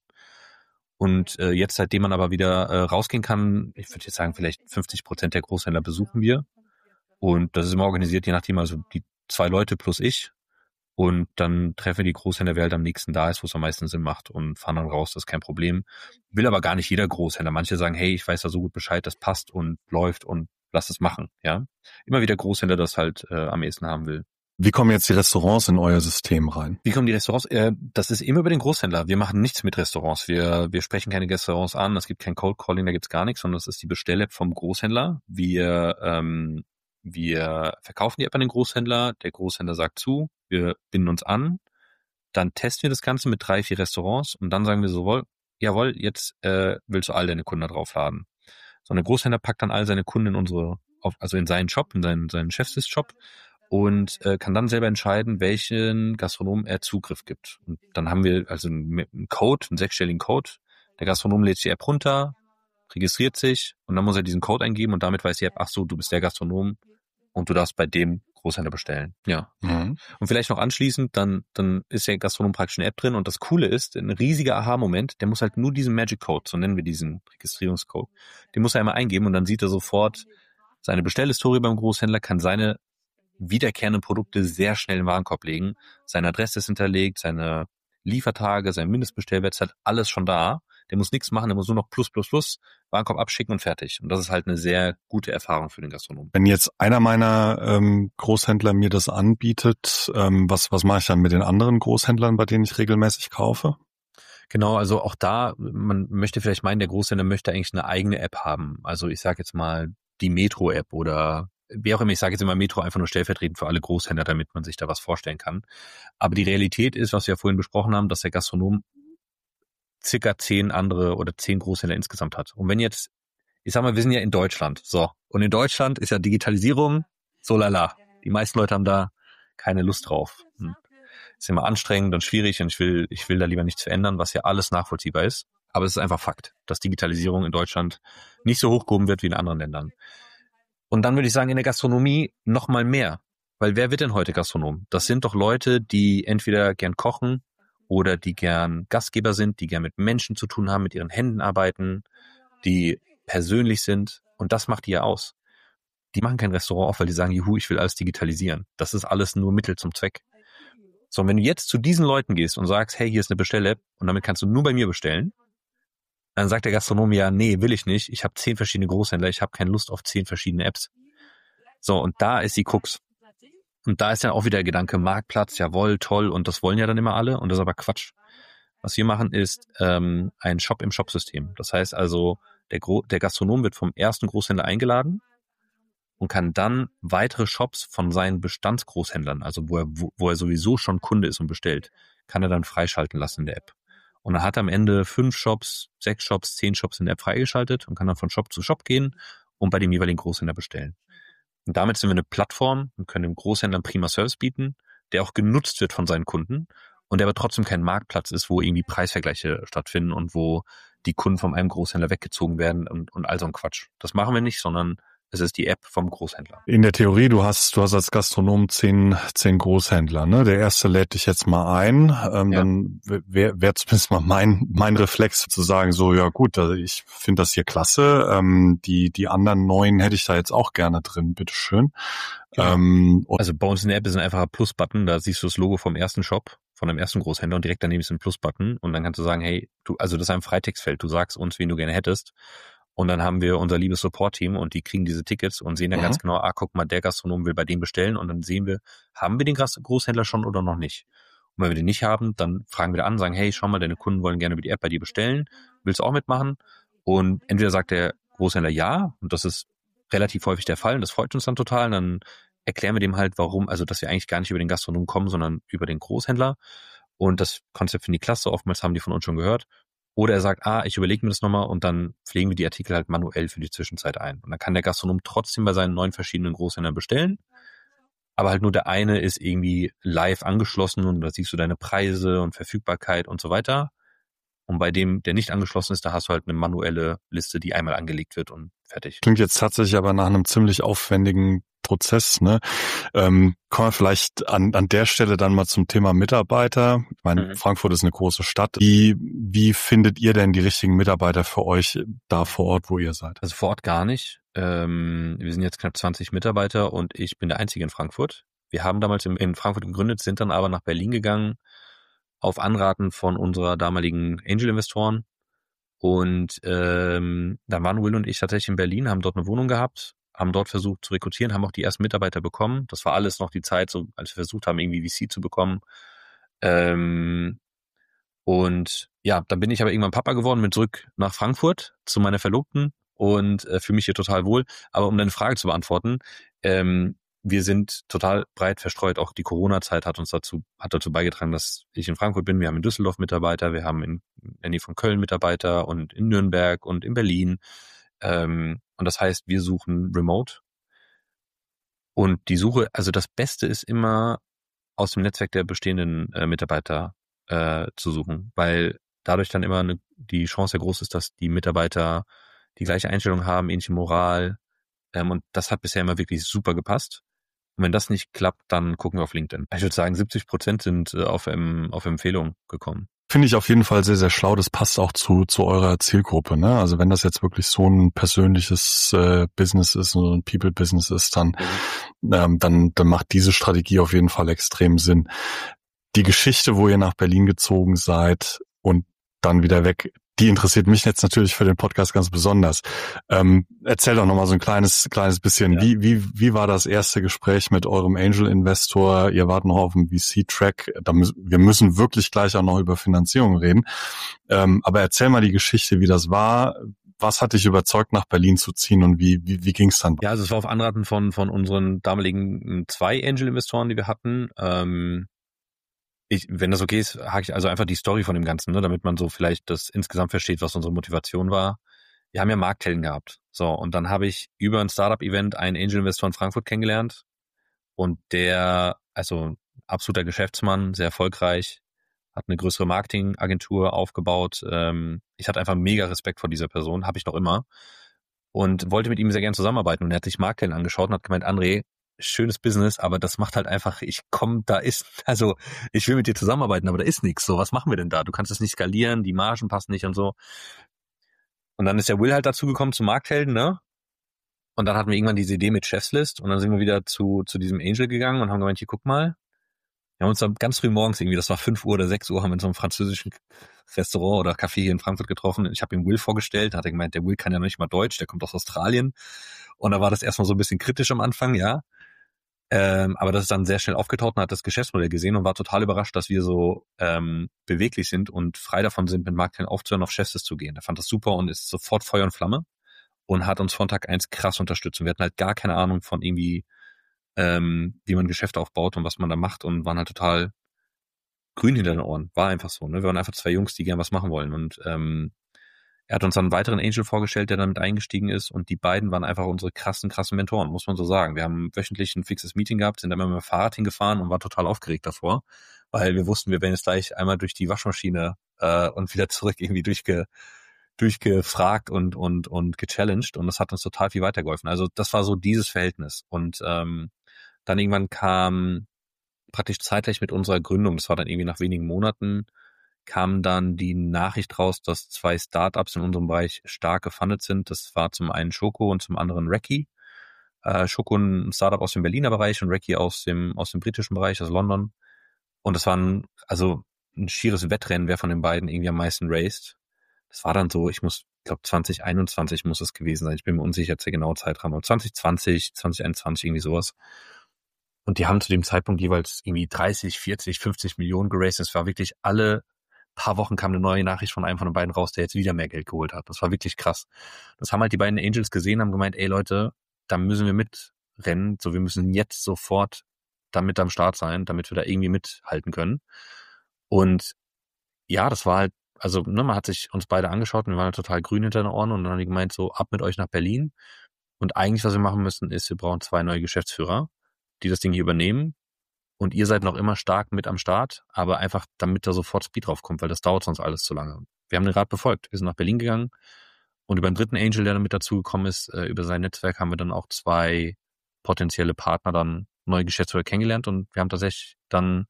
Und äh, jetzt, seitdem man aber wieder äh, rausgehen kann, ich würde jetzt sagen, vielleicht fünfzig Prozent der Großhändler besuchen wir. Und das ist immer organisiert, je nachdem, also die zwei Leute plus ich. Und dann treffen wir die Großhändler, wer halt am nächsten da ist, wo es am meisten Sinn macht und fahren dann raus, das ist kein Problem. Will aber gar nicht jeder Großhändler. Manche sagen, hey, ich weiß da so gut Bescheid, das passt und läuft und lass es machen, ja. Immer wieder Großhändler, das halt äh, am ehesten haben will. Wie kommen jetzt die Restaurants in euer System rein? Wie kommen die Restaurants? Äh, das ist immer über den Großhändler. Wir machen nichts mit Restaurants. Wir wir sprechen keine Restaurants an, es gibt kein Cold Calling, da gibt's gar nichts, sondern das ist die Bestell-App vom Großhändler. Wir ähm, wir verkaufen die App an den Großhändler, der Großhändler sagt zu, wir binden uns an, dann testen wir das Ganze mit drei, vier Restaurants und dann sagen wir so, jawohl, jetzt äh, willst du all deine Kunden da draufladen. So, ein Großhändler packt dann all seine Kunden in unsere, also in seinen Shop, in seinen, seinen Chefsys-Shop und äh, kann dann selber entscheiden, welchen Gastronomen er Zugriff gibt. Und dann haben wir also einen Code, einen sechsstelligen Code. Der Gastronom lädt die App runter, registriert sich und dann muss er diesen Code eingeben und damit weiß die App, ach so, du bist der Gastronom und du darfst bei dem Großhändler bestellen. Ja. Mhm. Und vielleicht noch anschließend, dann dann ist der Gastronom praktisch eine App drin und das Coole ist, ein riesiger Aha-Moment, der muss halt nur diesen Magic Code, so nennen wir diesen Registrierungscode, den muss er einmal eingeben und dann sieht er sofort seine Bestellhistorie beim Großhändler, kann seine wiederkehrenden Produkte sehr schnell im Warenkorb legen, seine Adresse ist hinterlegt, seine Liefertage, sein Mindestbestellwert, hat alles schon da. Der muss nichts machen, der muss nur noch plus, plus, plus, Warenkorb abschicken und fertig. Und das ist halt eine sehr gute Erfahrung für den Gastronomen. Wenn jetzt einer meiner ähm, Großhändler mir das anbietet, ähm, was was mache ich dann mit den anderen Großhändlern, bei denen ich regelmäßig kaufe? Genau, also auch da, man möchte vielleicht meinen, der Großhändler möchte eigentlich eine eigene App haben. Also ich sage jetzt mal die Metro-App oder wie auch immer, ich sage jetzt immer Metro einfach nur stellvertretend für alle Großhändler, damit man sich da was vorstellen kann. Aber die Realität ist, was wir ja vorhin besprochen haben, dass der Gastronom circa zehn andere oder zehn Großhändler insgesamt hat. Und wenn jetzt, ich sag mal, wir sind ja in Deutschland, so. Und in Deutschland ist ja Digitalisierung so lala. Die meisten Leute haben da keine Lust drauf. Hm. Ist immer anstrengend und schwierig und ich will, ich will da lieber nichts verändern, was ja alles nachvollziehbar ist. Aber es ist einfach Fakt, dass Digitalisierung in Deutschland nicht so hochgehoben wird wie in anderen Ländern. Und dann würde ich sagen, in der Gastronomie noch mal mehr. Weil wer wird denn heute Gastronom? Das sind doch Leute, die entweder gern kochen oder die gern Gastgeber sind, die gern mit Menschen zu tun haben, mit ihren Händen arbeiten, die persönlich sind. Und das macht die ja aus. Die machen kein Restaurant auf, weil die sagen, juhu, ich will alles digitalisieren. Das ist alles nur Mittel zum Zweck. So, und wenn du jetzt zu diesen Leuten gehst und sagst, hey, hier ist eine Bestell-App und damit kannst du nur bei mir bestellen, dann sagt der Gastronom ja, nee, will ich nicht. Ich habe zehn verschiedene Großhändler, ich habe keine Lust auf zehn verschiedene Apps. So, und da ist die Krux. Und da ist ja auch wieder der Gedanke, Marktplatz, jawohl, toll, und das wollen ja dann immer alle, und das ist aber Quatsch. Was wir machen, ist ähm, ein Shop im Shop-System. Das heißt also, der, Gro- der Gastronom wird vom ersten Großhändler eingeladen und kann dann weitere Shops von seinen Bestandsgroßhändlern, also wo er, wo, wo er sowieso schon Kunde ist und bestellt, kann er dann freischalten lassen in der App. Und er hat am Ende fünf Shops, sechs Shops, zehn Shops in der App freigeschaltet und kann dann von Shop zu Shop gehen und bei dem jeweiligen Großhändler bestellen. Und damit sind wir eine Plattform und können dem Großhändler einen prima Service bieten, der auch genutzt wird von seinen Kunden und der aber trotzdem kein Marktplatz ist, wo irgendwie Preisvergleiche stattfinden und wo die Kunden von einem Großhändler weggezogen werden und, und all so ein Quatsch. Das machen wir nicht, sondern es ist die App vom Großhändler. In der Theorie, du hast, du hast als Gastronom zehn, zehn Großhändler, ne? Der erste lädt dich jetzt mal ein, ähm, ja. Dann wäre wär zumindest mal mein, mein Reflex zu sagen, so, ja gut, also ich finde das hier klasse, ähm, die, die anderen neun hätte ich da jetzt auch gerne drin, bitteschön. Ja. Ähm, also bei uns in der App ist ein einfacher Plus-Button, da siehst du das Logo vom ersten Shop, von dem ersten Großhändler und direkt daneben ist ein Plus-Button und dann kannst du sagen, hey, du, also das ist ein Freitextfeld, du sagst uns, wen du gerne hättest. Und dann haben wir unser liebes Support-Team und die kriegen diese Tickets und sehen dann mhm. ganz genau, ah, guck mal, der Gastronom will bei dem bestellen und dann sehen wir, haben wir den Großhändler schon oder noch nicht? Und wenn wir den nicht haben, dann fragen wir da an, sagen, hey, schau mal, deine Kunden wollen gerne über die App bei dir bestellen, willst du auch mitmachen? Und entweder sagt der Großhändler ja, und das ist relativ häufig der Fall und das freut uns dann total, und dann erklären wir dem halt, warum, also dass wir eigentlich gar nicht über den Gastronom kommen, sondern über den Großhändler und das Konzept finde ich klasse, oftmals haben die von uns schon gehört. Oder er sagt, ah, ich überlege mir das nochmal und dann pflegen wir die Artikel halt manuell für die Zwischenzeit ein. Und dann kann der Gastronom trotzdem bei seinen neun verschiedenen Großhändlern bestellen, aber halt nur der eine ist irgendwie live angeschlossen und da siehst du deine Preise und Verfügbarkeit und so weiter. Und bei dem, der nicht angeschlossen ist, da hast du halt eine manuelle Liste, die einmal angelegt wird und fertig. Klingt jetzt tatsächlich aber nach einem ziemlich aufwendigen Prozess, ne? Ähm, kommen wir vielleicht an, an der Stelle dann mal zum Thema Mitarbeiter. Ich meine, mhm. Frankfurt ist eine große Stadt. Wie, wie findet ihr denn die richtigen Mitarbeiter für euch da vor Ort, wo ihr seid? Also vor Ort gar nicht. Ähm, wir sind jetzt knapp zwanzig Mitarbeiter und ich bin der Einzige in Frankfurt. Wir haben damals in, in Frankfurt gegründet, sind dann aber nach Berlin gegangen, auf Anraten von unserer damaligen Angel-Investoren. Und ähm, dann waren Will und ich tatsächlich in Berlin, haben dort eine Wohnung gehabt, haben dort versucht zu rekrutieren, haben auch die ersten Mitarbeiter bekommen. Das war alles noch die Zeit, so als wir versucht haben, irgendwie V C zu bekommen. Ähm, und ja, dann bin ich aber irgendwann Papa geworden, bin zurück nach Frankfurt zu meiner Verlobten und äh, fühle mich hier total wohl. Aber um deine Frage zu beantworten, ähm, wir sind total breit verstreut. Auch die Corona-Zeit hat uns dazu, hat dazu beigetragen, dass ich in Frankfurt bin. Wir haben in Düsseldorf Mitarbeiter, wir haben in der Nähe von Köln Mitarbeiter und in Nürnberg und in Berlin. Ähm, und das heißt, wir suchen remote. Und die Suche, also das Beste ist immer aus dem Netzwerk der bestehenden äh, Mitarbeiter äh, zu suchen, weil dadurch dann immer eine, die Chance sehr groß ist, dass die Mitarbeiter die gleiche Einstellung haben, ähnliche Moral. Ähm, und das hat bisher immer wirklich super gepasst. Und wenn das nicht klappt, dann gucken wir auf LinkedIn. Ich würde sagen, siebzig Prozent sind äh, auf, ähm, auf Empfehlung gekommen. Finde ich auf jeden Fall sehr, sehr schlau. Das passt auch zu zu eurer Zielgruppe, ne? Also wenn das jetzt wirklich so ein persönliches äh, Business ist, so ein People-Business ist, dann, mhm. ähm, dann, dann macht diese Strategie auf jeden Fall extrem Sinn. Die Geschichte, wo ihr nach Berlin gezogen seid und dann wieder weg, die interessiert mich jetzt natürlich für den Podcast ganz besonders. Ähm, erzähl doch nochmal so ein kleines kleines bisschen, ja. wie wie wie war das erste Gespräch mit eurem Angel-Investor? Ihr wart noch auf dem V C-Track. Da müssen, wir müssen wirklich gleich auch noch über Finanzierung reden. Ähm, aber erzähl mal die Geschichte, wie das war. Was hat dich überzeugt, nach Berlin zu ziehen und wie wie, wie ging es dann? Ja, also es war auf Anraten von von unseren damaligen zwei Angel-Investoren, die wir hatten. Ähm Ich, wenn das okay ist, hake ich also einfach die Story von dem Ganzen, ne, damit man so vielleicht das insgesamt versteht, was unsere Motivation war. Wir haben ja Markthelden gehabt. So, und dann habe ich über ein Startup-Event einen Angel-Investor in Frankfurt kennengelernt und der, also absoluter Geschäftsmann, sehr erfolgreich, hat eine größere Marketingagentur aufgebaut. Ähm, ich hatte einfach mega Respekt vor dieser Person, habe ich noch immer, und wollte mit ihm sehr gern zusammenarbeiten. Und er hat sich Markthelden angeschaut und hat gemeint, André, schönes Business, aber das macht halt einfach, ich komme, da ist, also ich will mit dir zusammenarbeiten, aber da ist nichts. So, was machen wir denn da? Du kannst es nicht skalieren, die Margen passen nicht und so. Und dann ist der Will halt dazu gekommen zu Markthelden, ne? Und dann hatten wir irgendwann diese Idee mit Chefslist und dann sind wir wieder zu zu diesem Angel gegangen und haben gemeint, hier, guck mal, wir haben uns dann ganz früh morgens irgendwie, das war fünf Uhr oder sechs Uhr, haben wir in so einem französischen Restaurant oder Café hier in Frankfurt getroffen. Ich habe ihm Will vorgestellt, da hat er gemeint, der Will kann ja noch nicht mal Deutsch, der kommt aus Australien. Und da war das erstmal so ein bisschen kritisch am Anfang, ja. Ähm, aber das ist dann sehr schnell aufgetaucht und hat das Geschäftsmodell gesehen und war total überrascht, dass wir so ähm, beweglich sind und frei davon sind, mit Markthelden aufzuhören, auf Chefslist zu gehen. Er fand das super und ist sofort Feuer und Flamme und hat uns von Tag eins krass unterstützt. Und wir hatten halt gar keine Ahnung von irgendwie, ähm, wie man Geschäfte aufbaut und was man da macht und waren halt total grün hinter den Ohren. War einfach so, ne? Wir waren einfach zwei Jungs, die gern was machen wollen. Und ähm, er hat uns dann einen weiteren Angel vorgestellt, der dann mit eingestiegen ist, und die beiden waren einfach unsere krassen, krassen Mentoren, muss man so sagen. Wir haben wöchentlich ein fixes Meeting gehabt, sind dann immer mit dem Fahrrad hingefahren und waren total aufgeregt davor, weil wir wussten, wir werden jetzt gleich einmal durch die Waschmaschine äh, und wieder zurück irgendwie durchge, durchgefragt und und und gechallenged, und das hat uns total viel weitergeholfen. Also das war so dieses Verhältnis. Und ähm, dann irgendwann kam praktisch zeitgleich mit unserer Gründung, das war dann irgendwie nach wenigen Monaten, kam dann die Nachricht raus, dass zwei Startups in unserem Bereich stark gefundet sind. Das war zum einen Schoko und zum anderen Recce. Äh, Schoko ein Startup aus dem Berliner Bereich und Recce aus dem aus dem britischen Bereich, aus London. Und das war ein, also ein schieres Wettrennen, wer von den beiden irgendwie am meisten raced. Das war dann so, ich muss, ich glaube zwanzig einundzwanzig muss es gewesen sein. Ich bin mir unsicher jetzt der genaue Zeitraum. zwanzig zwanzig, zwanzig einundzwanzig, irgendwie sowas. Und die haben zu dem Zeitpunkt jeweils irgendwie dreißig, vierzig, fünfzig Millionen geraced. Es war wirklich alle paar Wochen kam eine neue Nachricht von einem von den beiden raus, der jetzt wieder mehr Geld geholt hat. Das war wirklich krass. Das haben halt die beiden Angels gesehen, haben gemeint, ey Leute, da müssen wir mitrennen. So, wir müssen jetzt sofort damit am Start sein, damit wir da irgendwie mithalten können. Und ja, das war halt, also ne, man hat sich uns beide angeschaut und wir waren halt total grün hinter den Ohren, und dann haben die gemeint, so ab mit euch nach Berlin. Und eigentlich, was wir machen müssen, ist, wir brauchen zwei neue Geschäftsführer, die das Ding hier übernehmen. Und ihr seid noch immer stark mit am Start, aber einfach, damit da sofort Speed drauf kommt, weil das dauert sonst alles zu lange. wir haben den Rat befolgt. Wir sind nach Berlin gegangen und über einen dritten Angel, der dann mit dazugekommen ist, äh, über sein Netzwerk haben wir dann auch zwei potenzielle Partner dann neue Geschäftsführer kennengelernt und wir haben tatsächlich dann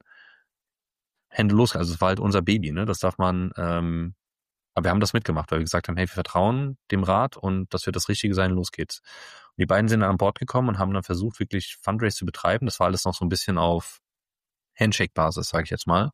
Hände los. Also es war halt unser Baby, ne? Das darf man, ähm, aber wir haben das mitgemacht, weil wir gesagt haben, hey, wir vertrauen dem Rat und das wird das Richtige sein, los geht's. Und die beiden sind dann an Bord gekommen und haben dann versucht, wirklich Fundraise zu betreiben. Das war alles noch so ein bisschen auf Handshake-Basis, sage ich jetzt mal.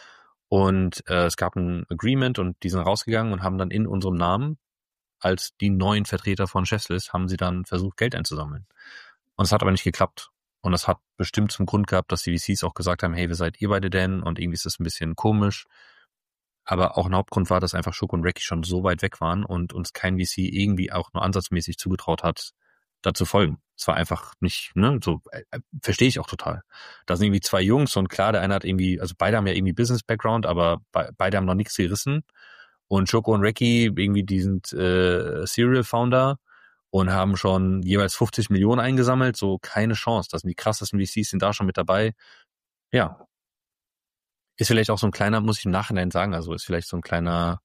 Und äh, es gab ein Agreement und die sind rausgegangen und haben dann in unserem Namen als die neuen Vertreter von Chefslist haben sie dann versucht, Geld einzusammeln. Und es hat aber nicht geklappt. Und das hat bestimmt zum Grund gehabt, dass die V Cs auch gesagt haben, hey, wer seid ihr beide denn? Und irgendwie ist das ein bisschen komisch. Aber auch ein Hauptgrund war, dass einfach Schoko und Recce schon so weit weg waren und uns kein V C irgendwie auch nur ansatzmäßig zugetraut hat, da zu folgen. Es war einfach nicht, ne, so, äh, verstehe ich auch total. Da sind irgendwie zwei Jungs und klar, der eine hat irgendwie, also beide haben ja irgendwie Business-Background, aber be- beide haben noch nichts gerissen. Und Schoko und Recce, irgendwie, die sind äh, Serial-Founder und haben schon jeweils fünfzig Millionen eingesammelt, so keine Chance. Das sind die krassesten V Cs, sind da schon mit dabei. Ja. Ist vielleicht auch so ein kleiner, muss ich im Nachhinein sagen, also ist vielleicht so ein kleiner,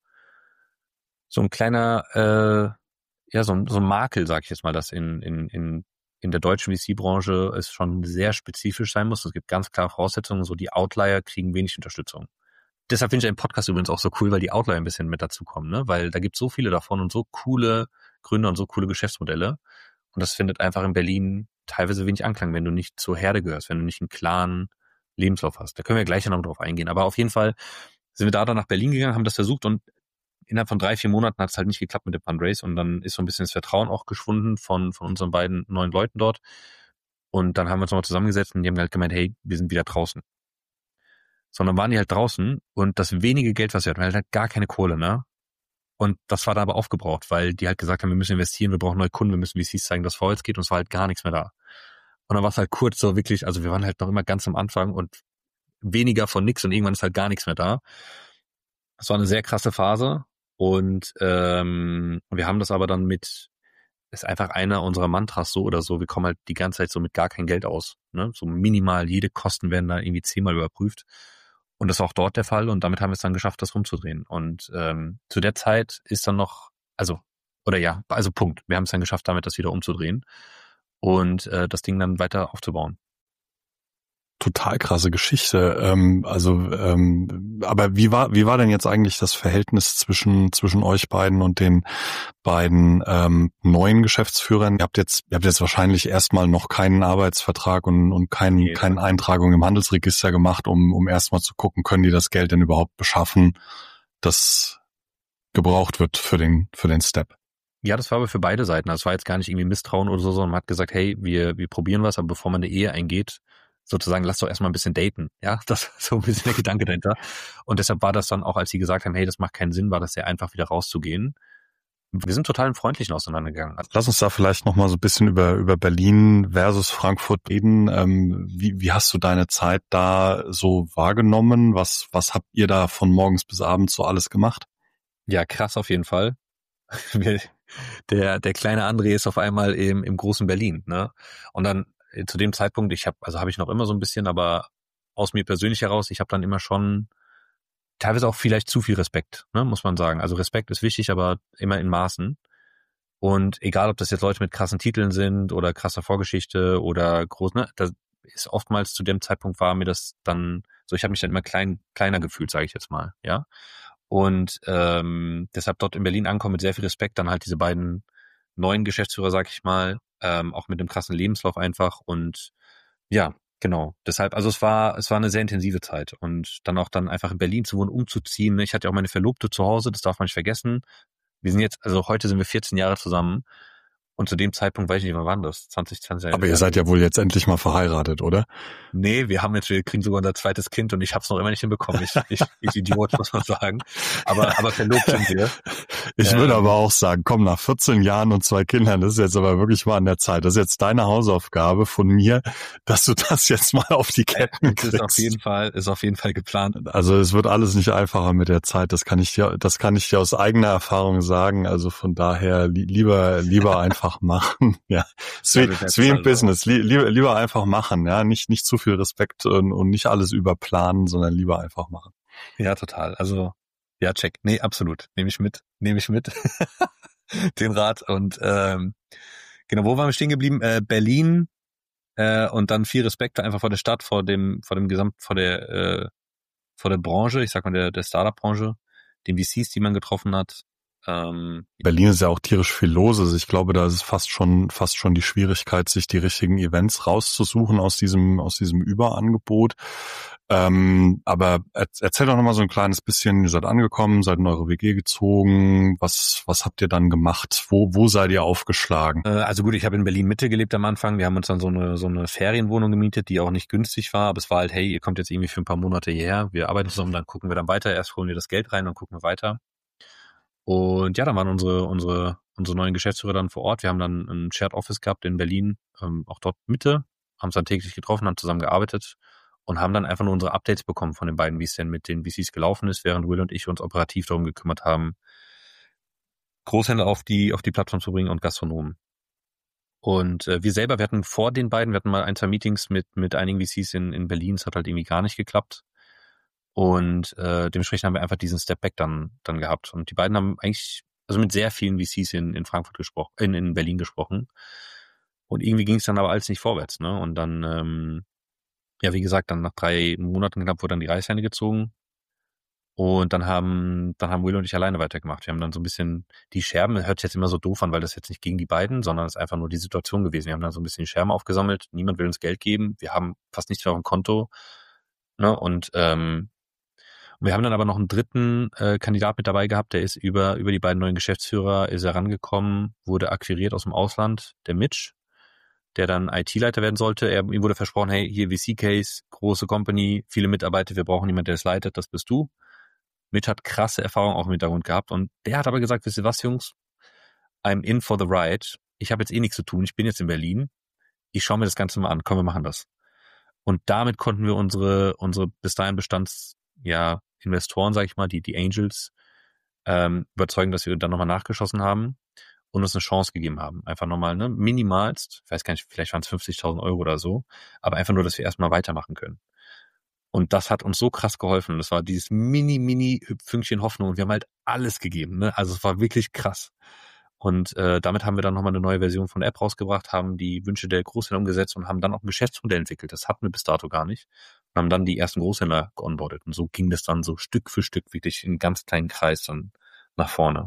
so ein kleiner, äh, ja, so ein, so ein Makel, sag ich jetzt mal, dass in, in, in, in der deutschen V C-Branche es schon sehr spezifisch sein muss. Es gibt ganz klare Voraussetzungen, so die Outlier kriegen wenig Unterstützung. Deshalb finde ich den Podcast übrigens auch so cool, weil die Outlier ein bisschen mit dazukommen, ne? Weil da gibt es so viele davon und so coole Gründer und so coole Geschäftsmodelle. Und das findet einfach in Berlin teilweise wenig Anklang, wenn du nicht zur Herde gehörst, wenn du nicht einen klaren Lebenslauf hast. Da können wir gleich noch drauf eingehen. Aber auf jeden Fall sind wir da dann nach Berlin gegangen, haben das versucht und innerhalb von drei, vier Monaten hat es halt nicht geklappt mit dem Fundraise und dann ist so ein bisschen das Vertrauen auch geschwunden von, von unseren beiden neuen Leuten dort. Und dann haben wir uns nochmal zusammengesetzt und die haben halt gemeint, hey, wir sind wieder draußen. Sondern waren die halt draußen und das wenige Geld, was wir hatten, wir hatten halt gar keine Kohle, ne? Und das war da aber aufgebraucht, weil die halt gesagt haben, wir müssen investieren, wir brauchen neue Kunden, wir müssen V Cs zeigen, dass vorwärts geht und es war halt gar nichts mehr da. Und dann war es halt kurz so wirklich, also wir waren halt noch immer ganz am Anfang und weniger von nix und irgendwann ist halt gar nichts mehr da. Das war eine sehr krasse Phase und ähm, wir haben das aber dann mit, ist einfach einer unserer Mantras so oder so, wir kommen halt die ganze Zeit so mit gar kein Geld aus, ne? So minimal, jede Kosten werden da irgendwie zehnmal überprüft und das war auch dort der Fall und damit haben wir es dann geschafft, das rumzudrehen und ähm, zu der Zeit ist dann noch, also, oder ja, also Punkt, wir haben es dann geschafft, damit das wieder umzudrehen und äh, das Ding dann weiter aufzubauen. Total krasse Geschichte. Ähm, also, ähm, aber wie war wie war denn jetzt eigentlich das Verhältnis zwischen zwischen euch beiden und den beiden ähm, neuen Geschäftsführern? Ihr habt jetzt ihr habt jetzt wahrscheinlich erstmal noch keinen Arbeitsvertrag und und keinen nee, keine Eintragung im Handelsregister gemacht, um um erstmal zu gucken, können die das Geld denn überhaupt beschaffen, das gebraucht wird für den für den Step. Ja, das war aber für beide Seiten. Das war jetzt gar nicht irgendwie Misstrauen oder so, sondern man hat gesagt, hey, wir wir probieren was, aber bevor man eine Ehe eingeht, sozusagen, lass doch erstmal ein bisschen daten. Ja, das ist so ein bisschen der Gedanke dahinter. Und deshalb war das dann auch, als sie gesagt haben, hey, das macht keinen Sinn, war das sehr einfach, wieder rauszugehen. Wir sind total im Freundlichen auseinandergegangen. Lass uns da vielleicht nochmal so ein bisschen über über Berlin versus Frankfurt reden. Ähm, wie, wie hast du deine Zeit da so wahrgenommen? Was was habt ihr da von morgens bis abends so alles gemacht? Ja, krass auf jeden Fall. der der kleine André ist auf einmal im im großen Berlin, ne? Und dann zu dem Zeitpunkt, ich habe, also habe ich noch immer so ein bisschen, aber aus mir persönlich heraus, ich habe dann immer schon teilweise auch vielleicht zu viel Respekt, ne, muss man sagen. Also Respekt ist wichtig, aber immer in Maßen. Und egal, ob das jetzt Leute mit krassen Titeln sind oder krasser Vorgeschichte oder groß, ne, das ist oftmals zu dem Zeitpunkt war mir das dann so, ich habe mich dann immer klein kleiner gefühlt, sage ich jetzt mal, ja. Und ähm, deshalb dort in Berlin ankommen mit sehr viel Respekt, dann halt diese beiden neuen Geschäftsführer, sag ich mal, ähm, auch mit einem krassen Lebenslauf einfach und ja, genau. Deshalb, also es war, es war eine sehr intensive Zeit und dann auch dann einfach in Berlin zu wohnen, umzuziehen. Ich hatte ja auch meine Verlobte zu Hause, das darf man nicht vergessen. Wir sind jetzt, also heute sind wir vierzehn Jahre zusammen und zu dem Zeitpunkt, weiß ich nicht, wann waren das? zwanzig, zwanzig Aber ihr seid ja wohl jetzt endlich mal verheiratet, oder? Nee, wir haben jetzt, wir kriegen sogar unser zweites Kind und ich habe es noch immer nicht hinbekommen. Ich, ich, ich Idiot, muss man sagen. Aber, aber verlobt sind wir. Ich ähm, würde aber auch sagen, komm, nach vierzehn Jahren und zwei Kindern, das ist jetzt aber wirklich mal an der Zeit. Das ist jetzt deine Hausaufgabe von mir, dass du das jetzt mal auf die Ketten kriegst. Das ist auf jeden Fall, ist auf jeden Fall geplant. Also es wird alles nicht einfacher mit der Zeit. Das kann ich dir, das kann ich dir aus eigener Erfahrung sagen. Also von daher li- lieber, lieber einfach machen. Ja, es ist wie, ist wie im Business. Lieber, lieber einfach machen. Ja, nicht, nicht zu viel Respekt und, und nicht alles überplanen, sondern lieber einfach machen. Ja, total. Also Ja, check. Nee, absolut. Nehme ich mit. Nehme ich mit. Den Rat. Und ähm, genau, wo waren wir stehen geblieben? Äh, Berlin äh, und dann viel Respekt einfach vor der Stadt, vor dem, vor dem Gesamt, vor der, äh, vor der Branche, ich sag mal der, der Startup-Branche, den V Cs, die man getroffen hat. Ähm, Berlin ist ja auch tierisch viel los. Also ich glaube, da ist es fast schon, fast schon die Schwierigkeit, sich die richtigen Events rauszusuchen aus diesem, aus diesem Überangebot. Ähm, aber erzähl doch nochmal so ein kleines bisschen, ihr seid angekommen, seid in eure W G gezogen. Was, was habt ihr dann gemacht? Wo, wo seid ihr aufgeschlagen? Äh, also gut, ich habe in Berlin Mitte gelebt am Anfang. Wir haben uns dann so eine, so eine Ferienwohnung gemietet, die auch nicht günstig war. Aber es war halt, hey, ihr kommt jetzt irgendwie für ein paar Monate hierher. Wir arbeiten zusammen, dann gucken wir dann weiter. Erst holen wir das Geld rein, dann gucken wir weiter. Und ja, dann waren unsere, unsere, unsere neuen Geschäftsführer dann vor Ort. Wir haben dann ein Shared Office gehabt in Berlin, ähm, auch dort Mitte, haben uns dann täglich getroffen, haben zusammen gearbeitet und haben dann einfach nur unsere Updates bekommen von den beiden, wie es denn mit den V Cs gelaufen ist, während Will und ich uns operativ darum gekümmert haben, Großhändler auf die, auf die Plattform zu bringen und Gastronomen. Und äh, wir selber, wir hatten vor den beiden, wir hatten mal ein, zwei Meetings mit, mit einigen V Cs in, in Berlin, es hat halt irgendwie gar nicht geklappt. Und äh, dementsprechend haben wir einfach diesen Step Back dann dann gehabt. Und die beiden haben eigentlich, also mit sehr vielen V Cs in, in Frankfurt gesprochen, in, in Berlin gesprochen. Und irgendwie ging es dann aber alles nicht vorwärts, ne? Und dann, ähm, ja, wie gesagt, dann nach drei Monaten knapp wurde dann die Reißleine gezogen. Und dann haben, dann haben Will und ich alleine weitergemacht. Wir haben dann so ein bisschen die Scherben, hört sich jetzt immer so doof an, weil das jetzt nicht gegen die beiden, sondern es ist einfach nur die Situation gewesen. Wir haben dann so ein bisschen die Scherben aufgesammelt. Niemand will uns Geld geben. Wir haben fast nichts mehr auf dem Konto, ne? Und ähm, wir haben dann aber noch einen dritten äh, Kandidat mit dabei gehabt, der ist über über die beiden neuen Geschäftsführer ist er rangekommen, wurde akquiriert aus dem Ausland, der Mitch, der dann I T-Leiter werden sollte. Er, ihm wurde versprochen, hey, hier V C-Case, große Company, viele Mitarbeiter, wir brauchen jemanden, der es leitet, das bist du. Mitch hat krasse Erfahrung auch im Hintergrund gehabt und der hat aber gesagt, wisst ihr was, Jungs, I'm in for the ride. Ich habe jetzt eh nichts zu tun, ich bin jetzt in Berlin, ich schaue mir das Ganze mal an, komm, wir machen das. Und damit konnten wir unsere unsere bis dahin Bestands, ja, Investoren, sage ich mal, die die Angels, ähm, überzeugen, dass wir dann nochmal nachgeschossen haben und uns eine Chance gegeben haben. Einfach nochmal, ne, minimalst, ich weiß gar nicht, vielleicht waren es fünfzigtausend Euro oder so, aber einfach nur, dass wir erstmal weitermachen können. Und das hat uns so krass geholfen. Das war dieses mini, mini Fünkchen Hoffnung und wir haben halt alles gegeben, ne? Also es war wirklich krass. Und äh, damit haben wir dann nochmal eine neue Version von der App rausgebracht, haben die Wünsche der Großhändler umgesetzt und haben dann auch ein Geschäftsmodell entwickelt. Das hatten wir bis dato gar nicht. Und haben dann die ersten Großhändler geonboardet. Und so ging das dann so Stück für Stück wirklich in ganz kleinen Kreis dann nach vorne.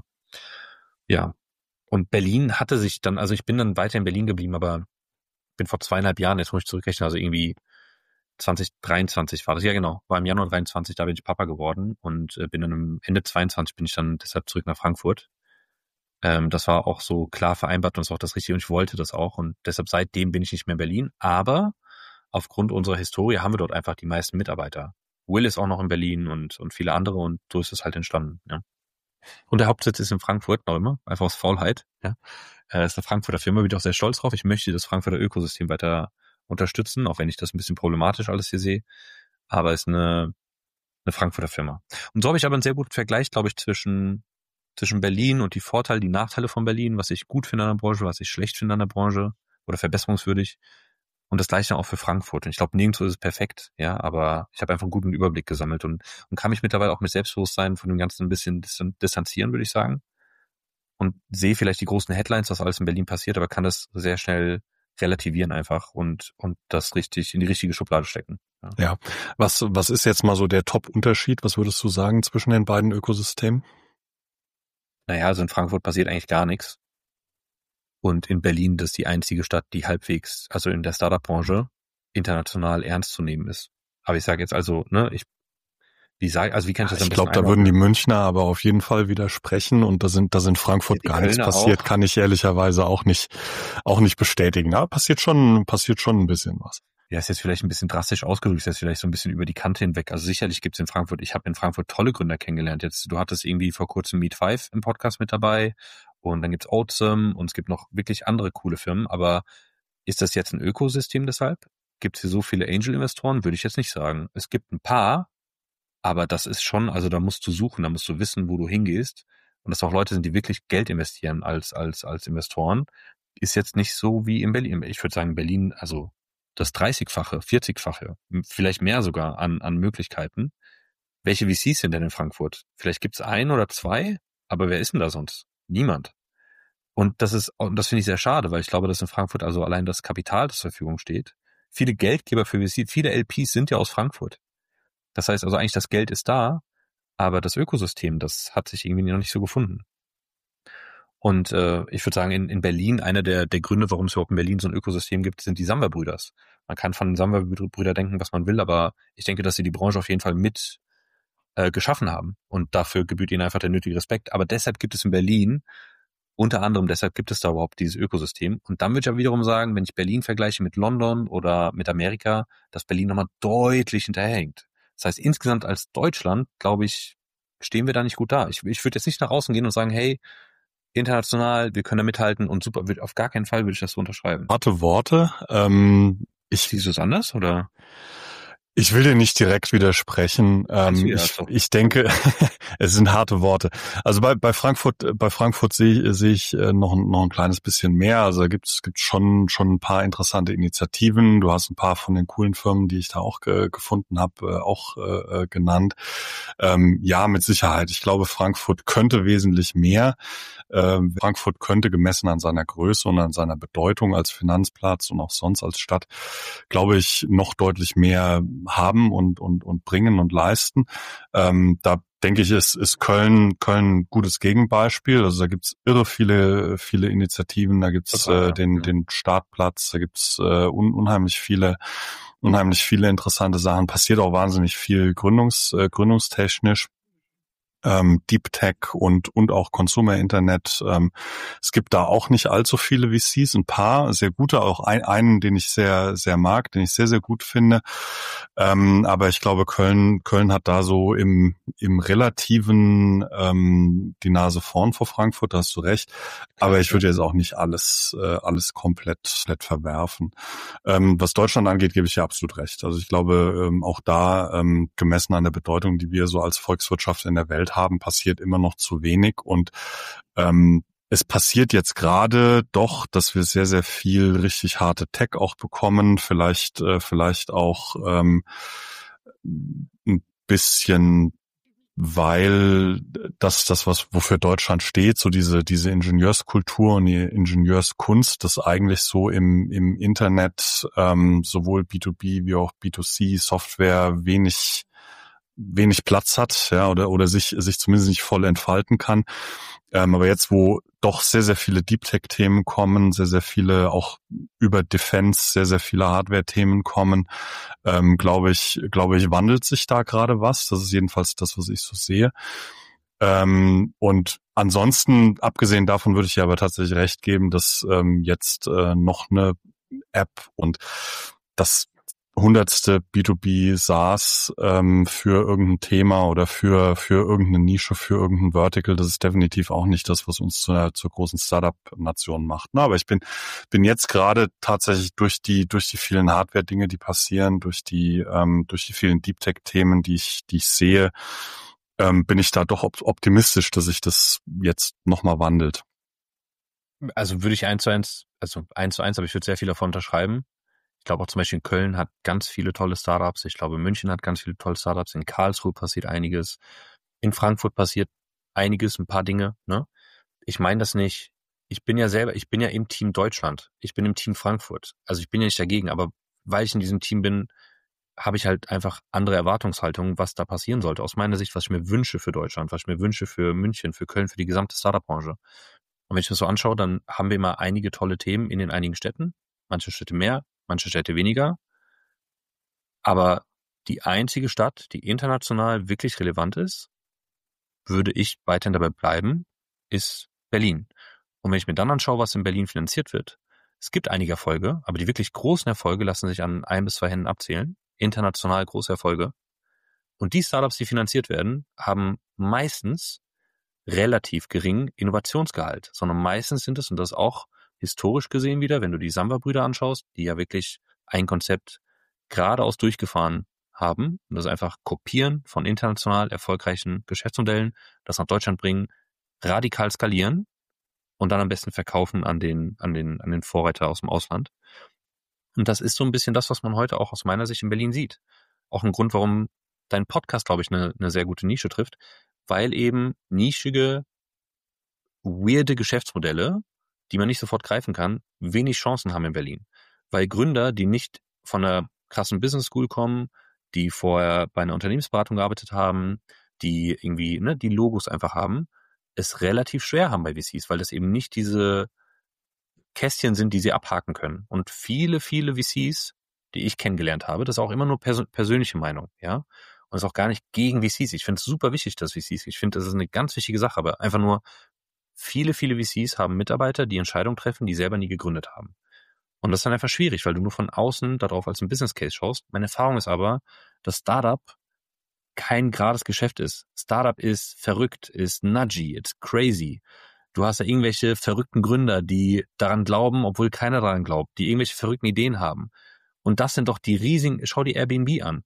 Ja. Und Berlin hatte sich dann, also ich bin dann weiter in Berlin geblieben, aber bin vor zweieinhalb Jahren, jetzt muss ich zurückrechnen, also irgendwie zwanzig dreiundzwanzig war das, ja genau, war im Januar dreiundzwanzig, da bin ich Papa geworden und äh, bin dann im Ende zweiundzwanzig bin ich dann deshalb zurück nach Frankfurt. Ähm, das war auch so klar vereinbart und das war auch das Richtige und ich wollte das auch und deshalb seitdem bin ich nicht mehr in Berlin, aber aufgrund unserer Historie haben wir dort einfach die meisten Mitarbeiter. Will ist auch noch in Berlin und und viele andere und so ist es halt entstanden, ja. Und der Hauptsitz ist in Frankfurt noch immer, einfach aus Faulheit, ja. Äh, ist eine Frankfurter Firma, bin ich auch sehr stolz drauf. Ich möchte das Frankfurter Ökosystem weiter unterstützen, auch wenn ich das ein bisschen problematisch alles hier sehe. Aber es ist eine, eine Frankfurter Firma. Und so habe ich aber einen sehr guten Vergleich, glaube ich, zwischen, zwischen Berlin und die Vorteile, die Nachteile von Berlin, was ich gut finde an der Branche, was ich schlecht finde an der Branche oder verbesserungswürdig. Und das gleiche auch für Frankfurt. Und ich glaube, nirgendwo ist es perfekt, ja, aber ich habe einfach einen guten Überblick gesammelt und, und kann mich mittlerweile auch mit Selbstbewusstsein von dem Ganzen ein bisschen distanzieren, würde ich sagen. Und sehe vielleicht die großen Headlines, was alles in Berlin passiert, aber kann das sehr schnell relativieren einfach und und das richtig in die richtige Schublade stecken. Ja, ja. Was was ist jetzt mal so der Top-Unterschied? Was würdest du sagen zwischen den beiden Ökosystemen? Naja, also in Frankfurt passiert eigentlich gar nichts. Und in Berlin, das ist die einzige Stadt, die halbwegs, also in der Startup-Branche, international ernst zu nehmen ist. Aber ich sage jetzt also, ne, ich Wie sag, also wie kann ich das am Ich besten glaube, da würden die Münchner aber auf jeden Fall widersprechen und da sind, da sind Frankfurt Ja, gar nichts Kölner passiert, auch. kann ich ehrlicherweise auch nicht, auch nicht bestätigen. Na, passiert schon, passiert schon ein bisschen was. Ja, ist jetzt vielleicht ein bisschen drastisch ausgedrückt, ist jetzt vielleicht so ein bisschen über die Kante hinweg. Also sicherlich gibt's in Frankfurt, ich habe in Frankfurt tolle Gründer kennengelernt. Jetzt, du hattest irgendwie vor kurzem Meet Five im Podcast mit dabei und dann gibt's Oatsome und es gibt noch wirklich andere coole Firmen. Aber ist das jetzt ein Ökosystem deshalb? Gibt's hier so viele Angel-Investoren? Würde ich jetzt nicht sagen. Es gibt ein paar, aber das ist schon, also da musst du suchen, da musst du wissen, wo du hingehst. Und dass auch Leute sind, die wirklich Geld investieren als als als Investoren, ist jetzt nicht so wie in Berlin. Ich würde sagen, Berlin, also das dreißigfache, vierzigfache, vielleicht mehr sogar an an Möglichkeiten. welche V Cs sind denn in Frankfurt? Vielleicht gibt's ein oder zwei, aber wer ist denn da sonst? Niemand. Und das ist, und das finde ich sehr schade, weil ich glaube, dass in Frankfurt also allein das Kapital, das zur Verfügung steht, viele Geldgeber für V C, viele L Ps sind ja aus Frankfurt. Das heißt also eigentlich, das Geld ist da, aber das Ökosystem, das hat sich irgendwie noch nicht so gefunden. Und äh, ich würde sagen, in, in Berlin, einer der, der Gründe, warum es überhaupt in Berlin so ein Ökosystem gibt, sind die Samwer-Brüders. Man kann von den Samwer-Brüdern denken, was man will, aber ich denke, dass sie die Branche auf jeden Fall mit äh, geschaffen haben. Und dafür gebührt ihnen einfach der nötige Respekt. Aber deshalb gibt es in Berlin, unter anderem deshalb gibt es da überhaupt dieses Ökosystem. Und dann würde ich ja wiederum sagen, wenn ich Berlin vergleiche mit London oder mit Amerika, dass Berlin nochmal deutlich hinterherhängt. Das heißt, insgesamt als Deutschland, glaube ich, stehen wir da nicht gut da. Ich, ich würde jetzt nicht nach außen gehen und sagen, hey, international, wir können da mithalten und super, auf gar keinen Fall würde ich das so unterschreiben. Harte Worte. Ähm, ich Siehst du es anders, oder? Ich will dir nicht direkt widersprechen. Ähm, ja, ich, ich denke, es sind harte Worte. Also bei, bei Frankfurt, bei Frankfurt sehe, sehe ich noch, noch ein kleines bisschen mehr. Also da gibt es gibt schon schon ein paar interessante Initiativen. Du hast ein paar von den coolen Firmen, die ich da auch ge, gefunden habe, auch äh, genannt. Ähm, ja, mit Sicherheit. Ich glaube, Frankfurt könnte wesentlich mehr. Ähm, Frankfurt könnte gemessen an seiner Größe und an seiner Bedeutung als Finanzplatz und auch sonst als Stadt, glaube ich, noch deutlich mehr haben und und und bringen und leisten. Ähm, da denke ich, ist ist Köln Köln ein gutes Gegenbeispiel. Also da gibt's irre viele viele Initiativen. Da gibt's Total, äh, den ja. den Startplatz. Da gibt's äh, un, unheimlich viele unheimlich viele interessante Sachen. Passiert auch wahnsinnig viel gründungs äh, gründungstechnisch. Ähm, Deep Tech und und auch Consumer Internet. Ähm, es gibt da auch nicht allzu viele V Cs, ein paar sehr gute, auch ein, einen, den ich sehr sehr mag, den ich sehr sehr gut finde. Ähm, aber ich glaube, Köln Köln hat da so im im relativen ähm, die Nase vorn vor Frankfurt. Da hast du recht. Aber ich würde jetzt auch nicht alles äh, alles komplett, komplett verwerfen. Ähm, was Deutschland angeht, gebe ich ja absolut recht. Also ich glaube, ähm, auch da ähm, gemessen an der Bedeutung, die wir so als Volkswirtschaft in der Welt haben, passiert immer noch zu wenig und ähm, es passiert jetzt gerade doch, dass wir sehr, sehr viel richtig harte Tech auch bekommen, vielleicht äh, vielleicht auch ähm, ein bisschen, weil das das was wofür Deutschland steht, so diese diese Ingenieurskultur und die Ingenieurskunst, das eigentlich so im im Internet ähm, sowohl B zwei B wie auch B zwei C Software wenig wenig Platz hat, ja, oder oder sich sich zumindest nicht voll entfalten kann. Ähm, aber jetzt, wo doch sehr, sehr viele Deep Tech-Themen kommen, sehr, sehr viele auch über Defense, sehr, sehr viele Hardware-Themen kommen, ähm, glaube ich, glaube ich, wandelt sich da gerade was. Das ist jedenfalls das, was ich so sehe. Ähm, und ansonsten, abgesehen davon, würde ich dir aber tatsächlich recht geben, dass ähm, jetzt äh, noch eine App und das hundertste B zwei B SaaS ähm, für irgendein Thema oder für für irgendeine Nische, für irgendein Vertical, das ist definitiv auch nicht das, was uns zu einer, zur großen Startup-Nation macht. Na, aber ich bin bin jetzt gerade tatsächlich durch die durch die vielen Hardware-Dinge, die passieren, durch die ähm, durch die vielen Deep Tech-Themen, die ich die ich sehe, ähm, bin ich da doch optimistisch, dass sich das jetzt nochmal wandelt. Also würde ich eins zu eins, also eins zu eins, aber ich würde sehr viel davon unterschreiben. Ich glaube auch zum Beispiel in Köln hat ganz viele tolle Startups. Ich glaube, München hat ganz viele tolle Startups. In Karlsruhe passiert einiges. In Frankfurt passiert einiges, ein paar Dinge. Ne? Ich meine das nicht. Ich bin ja selber, ich bin ja im Team Deutschland. Ich bin im Team Frankfurt. Also ich bin ja nicht dagegen, aber weil ich in diesem Team bin, habe ich halt einfach andere Erwartungshaltungen, was da passieren sollte. Aus meiner Sicht, was ich mir wünsche für Deutschland, was ich mir wünsche für München, für Köln, für die gesamte Startup-Branche. Und wenn ich das so anschaue, dann haben wir immer einige tolle Themen in den einigen Städten. Manche Städte mehr, manche Städte weniger. Aber die einzige Stadt, die international wirklich relevant ist, würde ich weiterhin dabei bleiben, ist Berlin. Und wenn ich mir dann anschaue, was in Berlin finanziert wird, es gibt einige Erfolge, aber die wirklich großen Erfolge lassen sich an ein bis zwei Händen abzählen. International große Erfolge. Und die Startups, die finanziert werden, haben meistens relativ geringen Innovationsgehalt, sondern meistens sind es, und das auch historisch gesehen wieder, wenn du die Samwer-Brüder anschaust, die ja wirklich ein Konzept geradeaus durchgefahren haben und das einfach kopieren von international erfolgreichen Geschäftsmodellen, das nach Deutschland bringen, radikal skalieren und dann am besten verkaufen an den, an den, an den Vorreiter aus dem Ausland. Und das ist so ein bisschen das, was man heute auch aus meiner Sicht in Berlin sieht. Auch ein Grund, warum dein Podcast, glaube ich, eine, eine sehr gute Nische trifft, weil eben nischige, weirde Geschäftsmodelle, die man nicht sofort greifen kann, wenig Chancen haben in Berlin. Weil Gründer, die nicht von einer krassen Business School kommen, die vorher bei einer Unternehmensberatung gearbeitet haben, die irgendwie, ne, die Logos einfach haben, es relativ schwer haben bei V Cs, weil das eben nicht diese Kästchen sind, die sie abhaken können. Und viele, viele V Cs, die ich kennengelernt habe, das ist auch immer nur pers- persönliche Meinung, ja. Und das ist auch gar nicht gegen V Cs. Ich finde es super wichtig, dass V Cs, ich finde, das ist eine ganz wichtige Sache, aber einfach nur, viele, viele V Cs haben Mitarbeiter, die Entscheidungen treffen, die selber nie gegründet haben. Und das ist dann einfach schwierig, weil du nur von außen darauf als ein Business Case schaust. Meine Erfahrung ist aber, dass Startup kein gerades Geschäft ist. Startup ist verrückt, ist nudgy, it's crazy. Du hast ja irgendwelche verrückten Gründer, die daran glauben, obwohl keiner daran glaubt, die irgendwelche verrückten Ideen haben. Und das sind doch die riesigen, schau dir Airbnb an,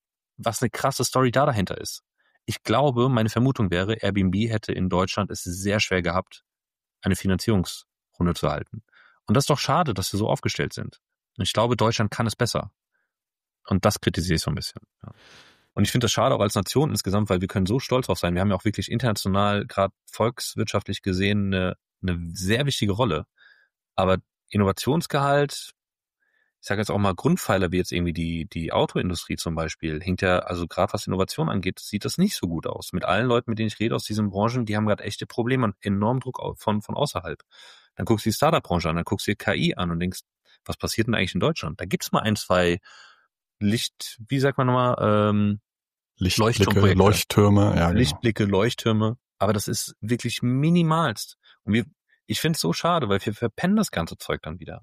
was eine krasse Story da dahinter ist. Ich glaube, meine Vermutung wäre, Airbnb hätte in Deutschland es sehr schwer gehabt, eine Finanzierungsrunde zu halten. Und das ist doch schade, dass wir so aufgestellt sind. Und ich glaube, Deutschland kann es besser. Und das kritisiere ich so ein bisschen. Ja. Und ich finde das schade auch als Nation insgesamt, weil wir können so stolz drauf sein. Wir haben ja auch wirklich international, gerade volkswirtschaftlich gesehen, eine, eine sehr wichtige Rolle. Aber Innovationsgehalt, ich sage jetzt auch mal Grundpfeiler wie jetzt irgendwie die die Autoindustrie zum Beispiel, hinkt ja, also gerade was Innovation angeht, sieht das nicht so gut aus. Mit allen Leuten, mit denen ich rede aus diesen Branchen, die haben gerade echte Probleme und enormen Druck von von außerhalb. Dann guckst du die Startup-Branche an, dann guckst du die K I an und denkst, was passiert denn eigentlich in Deutschland? Da gibt's mal ein, zwei Licht, wie sagt man nochmal, ähm, Lichtblicke, Leuchttürme, ja, genau. Lichtblicke, Leuchttürme, aber das ist wirklich minimalst. Und wir, ich finde es so schade, weil wir verpennen das ganze Zeug dann wieder.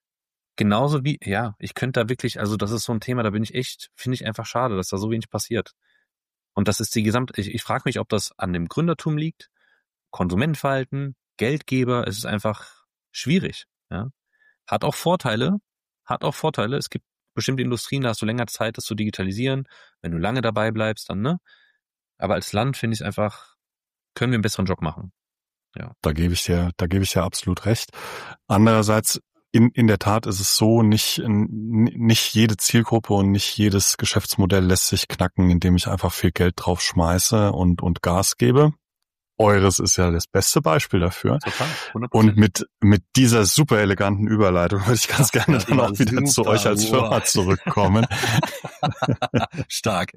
Genauso wie, ja, ich könnte da wirklich, also das ist so ein Thema, da bin ich echt, finde ich einfach schade, dass da so wenig passiert. Und das ist die gesamte, ich, ich frage mich, ob das an dem Gründertum liegt, Konsumentenverhalten, Geldgeber, es ist einfach schwierig, ja. Hat auch Vorteile, hat auch Vorteile, es gibt bestimmte Industrien, da hast du länger Zeit, das zu digitalisieren, wenn du lange dabei bleibst, dann, ne? Aber als Land finde ich es einfach, können wir einen besseren Job machen, ja. Da gebe ich dir, da gebe ich dir absolut recht. Andererseits, In, in der Tat ist es so, nicht, nicht jede Zielgruppe und nicht jedes Geschäftsmodell lässt sich knacken, indem ich einfach viel Geld drauf schmeiße und, und Gas gebe. Eures ist ja das beste Beispiel dafür. Total, hundert Prozent. Und mit, mit dieser super eleganten Überleitung würde ich ganz gerne dann auch wieder super, zu euch als Firma wow. zurückkommen. Stark.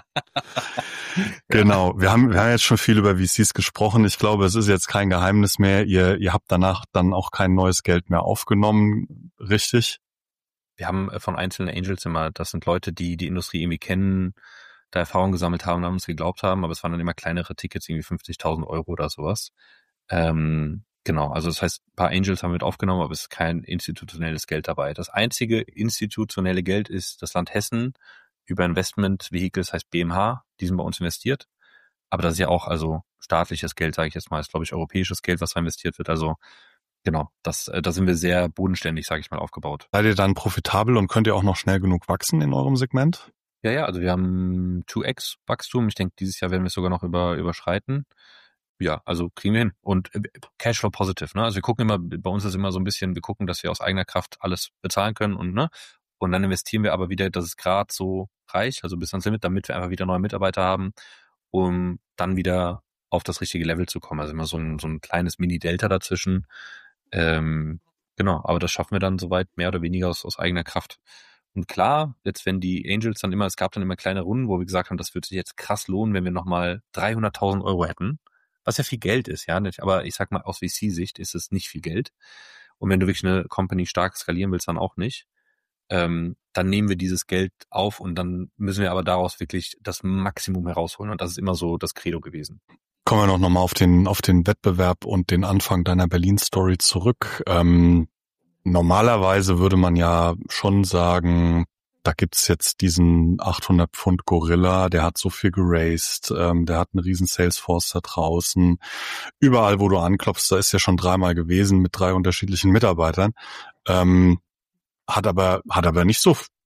Genau. Wir haben, wir haben jetzt schon viel über V Cs gesprochen. Ich glaube, es ist jetzt kein Geheimnis mehr. Ihr, ihr habt danach dann auch kein neues Geld mehr aufgenommen. Richtig? Wir haben von einzelnen Angels immer, das sind Leute, die die Industrie irgendwie kennen, da Erfahrung gesammelt haben, an uns geglaubt haben, aber es waren dann immer kleinere Tickets, irgendwie fünfzigtausend Euro oder sowas. Ähm, genau, also das heißt, ein paar Angels haben wir mit aufgenommen, aber es ist kein institutionelles Geld dabei. Das einzige institutionelle Geld ist das Land Hessen über Investment Vehicle, das heißt B M H, die sind bei uns investiert. Aber das ist ja auch also staatliches Geld, sage ich jetzt mal, ist glaube ich europäisches Geld, was da investiert wird. Also genau, das, da sind wir sehr bodenständig, sage ich mal, aufgebaut. Seid ihr dann profitabel und könnt ihr auch noch schnell genug wachsen in eurem Segment? Ja, ja, also wir haben zwei x Wachstum. Ich denke, dieses Jahr werden wir es sogar noch über, überschreiten. Ja, also kriegen wir hin. Und Cashflow positive, ne? Also wir gucken immer, bei uns ist immer so ein bisschen, wir gucken, dass wir aus eigener Kraft alles bezahlen können und, ne? Und dann investieren wir aber wieder, dass es gerade so reicht, also bis ans Limit, damit wir einfach wieder neue Mitarbeiter haben, um dann wieder auf das richtige Level zu kommen. Also immer so ein, so ein kleines Mini-Delta dazwischen. Ähm, genau, aber das schaffen wir dann soweit mehr oder weniger aus, aus eigener Kraft. Und klar, jetzt wenn die Angels dann immer, es gab dann immer kleine Runden, wo wir gesagt haben, das würde sich jetzt krass lohnen, wenn wir nochmal dreihunderttausend Euro hätten, was ja viel Geld ist, ja, nicht, aber ich sag mal, aus V C-Sicht ist es nicht viel Geld. Und wenn du wirklich eine Company stark skalieren willst, dann auch nicht. Ähm, dann nehmen wir dieses Geld auf und dann müssen wir aber daraus wirklich das Maximum herausholen. Und das ist immer so das Credo gewesen. Kommen wir noch nochmal auf den, auf den Wettbewerb und den Anfang deiner Berlin-Story zurück. Ähm, Normalerweise würde man ja schon sagen, da gibt's jetzt diesen achthundert Pfund Gorilla, der hat so viel geraced, ähm, der hat einen riesen Salesforce da draußen. Überall, wo du anklopfst, da ist ja schon dreimal gewesen mit drei unterschiedlichen Mitarbeitern. Ähm, hat aber, hat aber nicht so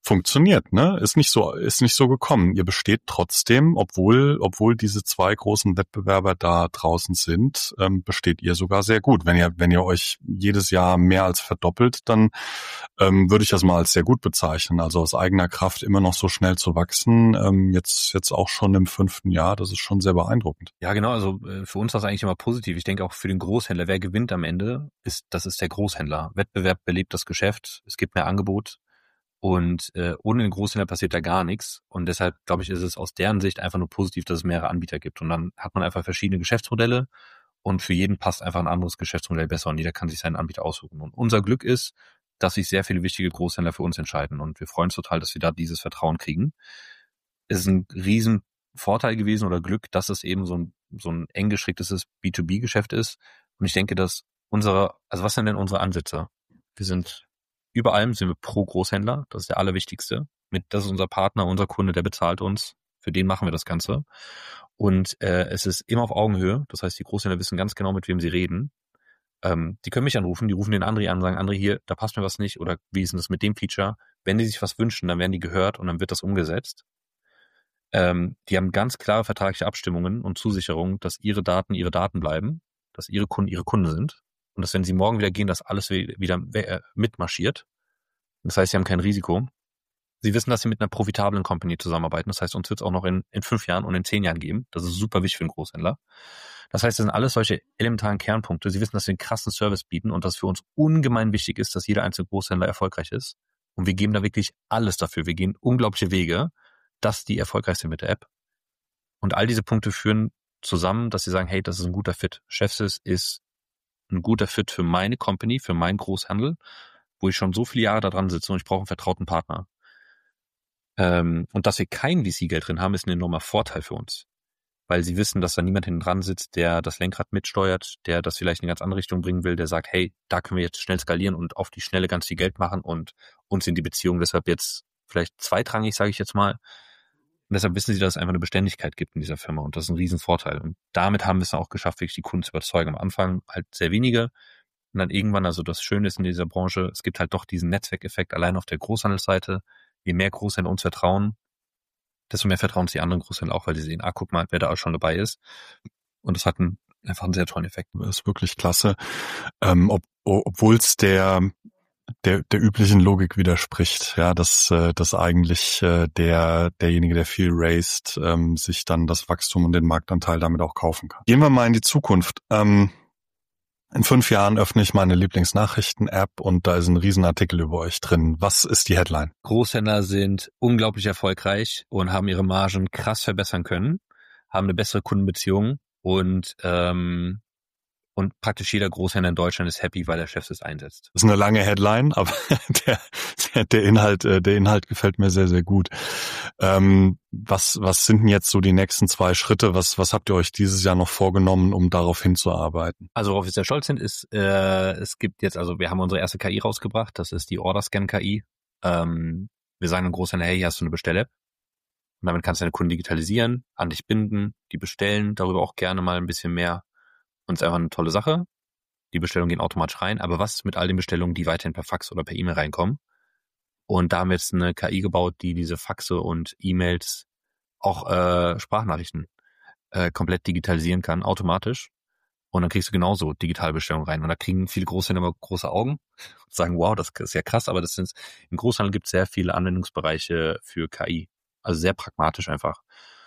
funktioniert, ne? Ist nicht so, ist nicht so gekommen. Ihr besteht trotzdem, obwohl, obwohl diese zwei großen Wettbewerber da draußen sind, ähm, besteht ihr sogar sehr gut. Wenn ihr, wenn ihr euch jedes Jahr mehr als verdoppelt, dann ähm, würde ich das mal als sehr gut bezeichnen. Also aus eigener Kraft immer noch so schnell zu wachsen, ähm, jetzt, jetzt auch schon im fünften Jahr, das ist schon sehr beeindruckend. Ja, genau. Also äh, für uns war es eigentlich immer positiv. Ich denke auch für den Großhändler, wer gewinnt am Ende, ist, das ist der Großhändler. Wettbewerb belebt das Geschäft, es gibt mehr Angebot. Und äh, ohne den Großhändler passiert da gar nichts. Und deshalb, glaube ich, ist es aus deren Sicht einfach nur positiv, dass es mehrere Anbieter gibt. Und dann hat man einfach verschiedene Geschäftsmodelle und für jeden passt einfach ein anderes Geschäftsmodell besser und jeder kann sich seinen Anbieter aussuchen. Und unser Glück ist, dass sich sehr viele wichtige Großhändler für uns entscheiden. Und wir freuen uns total, dass wir da dieses Vertrauen kriegen. Es ist ein riesen Vorteil gewesen oder Glück, dass es eben so ein, so ein eng gestricktes B zwei B Geschäft ist. Und ich denke, dass unsere, also was sind denn unsere Ansätze? Wir sind Über allem sind wir pro Großhändler, das ist der allerwichtigste. Mit, das ist unser Partner, unser Kunde, der bezahlt uns. Für den machen wir das Ganze. Und äh, es ist immer auf Augenhöhe. Das heißt, die Großhändler wissen ganz genau, mit wem sie reden. Ähm, die können mich anrufen, die rufen den André an und sagen, André, hier, da passt mir was nicht oder wie ist denn das mit dem Feature? Wenn die sich was wünschen, dann werden die gehört und dann wird das umgesetzt. Ähm, die haben ganz klare vertragliche Abstimmungen und Zusicherungen, dass ihre Daten ihre Daten bleiben, dass ihre Kunden ihre Kunden sind. Und dass, wenn sie morgen wieder gehen, dass alles wieder mitmarschiert. Das heißt, sie haben kein Risiko. Sie wissen, dass sie mit einer profitablen Company zusammenarbeiten. Das heißt, uns wird es auch noch in, in fünf Jahren und in zehn Jahren geben. Das ist super wichtig für einen Großhändler. Das heißt, das sind alles solche elementaren Kernpunkte. Sie wissen, dass wir einen krassen Service bieten und dass für uns ungemein wichtig ist, dass jeder einzelne Großhändler erfolgreich ist. Und wir geben da wirklich alles dafür. Wir gehen unglaubliche Wege, dass die erfolgreich sind mit der App. Und all diese Punkte führen zusammen, dass sie sagen, hey, das ist ein guter Fit. Chefsys ist ein guter Fit für meine Company, für meinen Großhandel, wo ich schon so viele Jahre da dran sitze und ich brauche einen vertrauten Partner. Ähm, und dass wir kein V C-Geld drin haben, ist ein enormer Vorteil für uns. Weil sie wissen, dass da niemand hinten dran sitzt, der das Lenkrad mitsteuert, der das vielleicht in eine ganz andere Richtung bringen will, der sagt, hey, da können wir jetzt schnell skalieren und auf die Schnelle ganz viel Geld machen und uns in die Beziehung deshalb jetzt vielleicht zweitrangig, sage ich jetzt mal. Und deshalb wissen sie, dass es einfach eine Beständigkeit gibt in dieser Firma und das ist ein Riesenvorteil. Und damit haben wir es auch geschafft, wirklich die Kunden zu überzeugen. Am Anfang halt sehr wenige und dann irgendwann, also das Schöne ist in dieser Branche, es gibt halt doch diesen Netzwerkeffekt allein auf der Großhandelsseite. Je mehr Großhändler uns vertrauen, desto mehr vertrauen uns die anderen Großhändler auch, weil sie sehen, ah, guck mal, wer da auch schon dabei ist. Und das hat einen, einfach einen sehr tollen Effekt. Das ist wirklich klasse. Ähm, ob, obwohl es der der der üblichen Logik widerspricht, ja, dass äh, dass eigentlich äh, der derjenige, der viel raced, ähm, sich dann das Wachstum und den Marktanteil damit auch kaufen kann. Gehen wir mal in die Zukunft. Ähm, in fünf Jahren öffne ich meine Lieblingsnachrichten-App und da ist ein Riesenartikel über euch drin. Was ist die Headline? Großhändler sind unglaublich erfolgreich und haben ihre Margen krass verbessern können, haben eine bessere Kundenbeziehung und ähm, Und praktisch jeder Großhändler in Deutschland ist happy, weil der Chef es einsetzt. Das ist eine lange Headline, aber der, der, der Inhalt, der Inhalt gefällt mir sehr, sehr gut. Ähm, was, was sind denn jetzt so die nächsten zwei Schritte? Was, was habt ihr euch dieses Jahr noch vorgenommen, um darauf hinzuarbeiten? Also worauf wir sehr stolz sind, ist, äh, es gibt jetzt, also wir haben unsere erste K I rausgebracht. Das ist die Order-Scan-K I. Ähm, wir sagen einem Großhändler, hey, hier hast du eine Bestell-App. Und damit kannst du deine Kunden digitalisieren, an dich binden, die bestellen, darüber auch gerne mal ein bisschen mehr. Und es ist einfach eine tolle Sache. Die Bestellungen gehen automatisch rein. Aber was mit all den Bestellungen, die weiterhin per Fax oder per E-Mail reinkommen? Und da haben wir jetzt eine K I gebaut, die diese Faxe und E-Mails, auch äh, Sprachnachrichten, äh, komplett digitalisieren kann, automatisch. Und dann kriegst du genauso Digitalbestellungen rein. Und da kriegen viele Großhändler immer große Augen und sagen, wow, das ist ja krass. Aber das sind, im Großhandel gibt es sehr viele Anwendungsbereiche für K I. Also sehr pragmatisch einfach.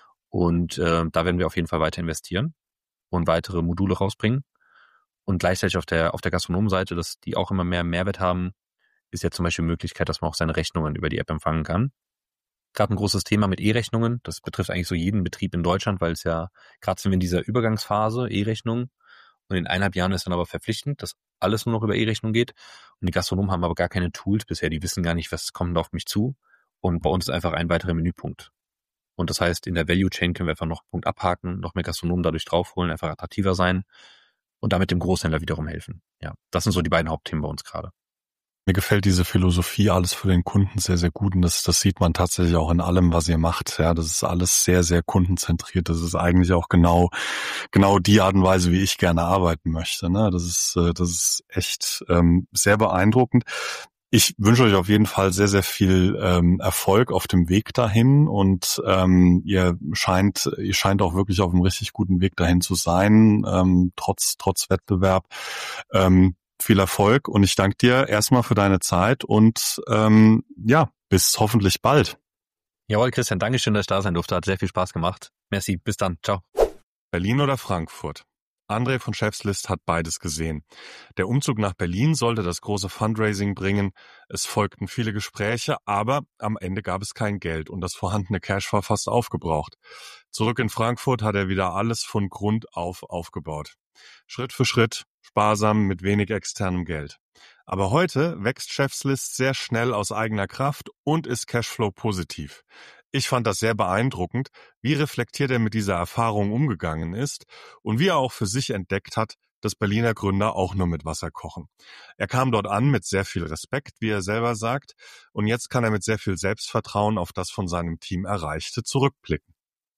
Und äh, da werden wir auf jeden Fall weiter investieren und weitere Module rausbringen. Und gleichzeitig auf der auf der Gastronomenseite, dass die auch immer mehr Mehrwert haben, ist ja zum Beispiel die Möglichkeit, dass man auch seine Rechnungen über die App empfangen kann. Gerade ein großes Thema mit E-Rechnungen. Das betrifft eigentlich so jeden Betrieb in Deutschland, weil es ja, gerade sind wir in dieser Übergangsphase, E-Rechnung. Und in eineinhalb Jahren ist dann aber verpflichtend, dass alles nur noch über E-Rechnung geht. Und die Gastronomen haben aber gar keine Tools bisher. Die wissen gar nicht, was kommt da auf mich zu. Und bei uns ist einfach ein weiterer Menüpunkt. Und das heißt, in der Value Chain können wir einfach noch einen Punkt abhaken, noch mehr Gastronomen dadurch draufholen, einfach attraktiver sein und damit dem Großhändler wiederum helfen. Ja, das sind so die beiden Hauptthemen bei uns gerade. Mir gefällt diese Philosophie, alles für den Kunden, sehr, sehr gut. Und das, das sieht man tatsächlich auch in allem, was ihr macht. Ja, das ist alles sehr, sehr kundenzentriert. Das ist eigentlich auch genau, genau die Art und Weise, wie ich gerne arbeiten möchte. Ne? Das ist, das ist echt ähm, sehr beeindruckend. Ich wünsche euch auf jeden Fall sehr, sehr viel ähm, Erfolg auf dem Weg dahin und ähm, ihr scheint, ihr scheint auch wirklich auf einem richtig guten Weg dahin zu sein, ähm, trotz trotz Wettbewerb. Ähm, viel Erfolg und ich danke dir erstmal für deine Zeit und ähm, ja, bis hoffentlich bald. Jawohl, Christian, danke schön, dass ich da sein durfte. Hat sehr viel Spaß gemacht. Merci, bis dann. Ciao. Berlin oder Frankfurt? André von Chefslist hat beides gesehen. Der Umzug nach Berlin sollte das große Fundraising bringen. Es folgten viele Gespräche, aber am Ende gab es kein Geld und das vorhandene Cash war fast aufgebraucht. Zurück in Frankfurt hat er wieder alles von Grund auf aufgebaut. Schritt für Schritt, sparsam, mit wenig externem Geld. Aber heute wächst Chefslist sehr schnell aus eigener Kraft und ist Cashflow positiv. Ich fand das sehr beeindruckend, wie reflektiert er mit dieser Erfahrung umgegangen ist und wie er auch für sich entdeckt hat, dass Berliner Gründer auch nur mit Wasser kochen. Er kam dort an mit sehr viel Respekt, wie er selber sagt, und jetzt kann er mit sehr viel Selbstvertrauen auf das von seinem Team Erreichte zurückblicken.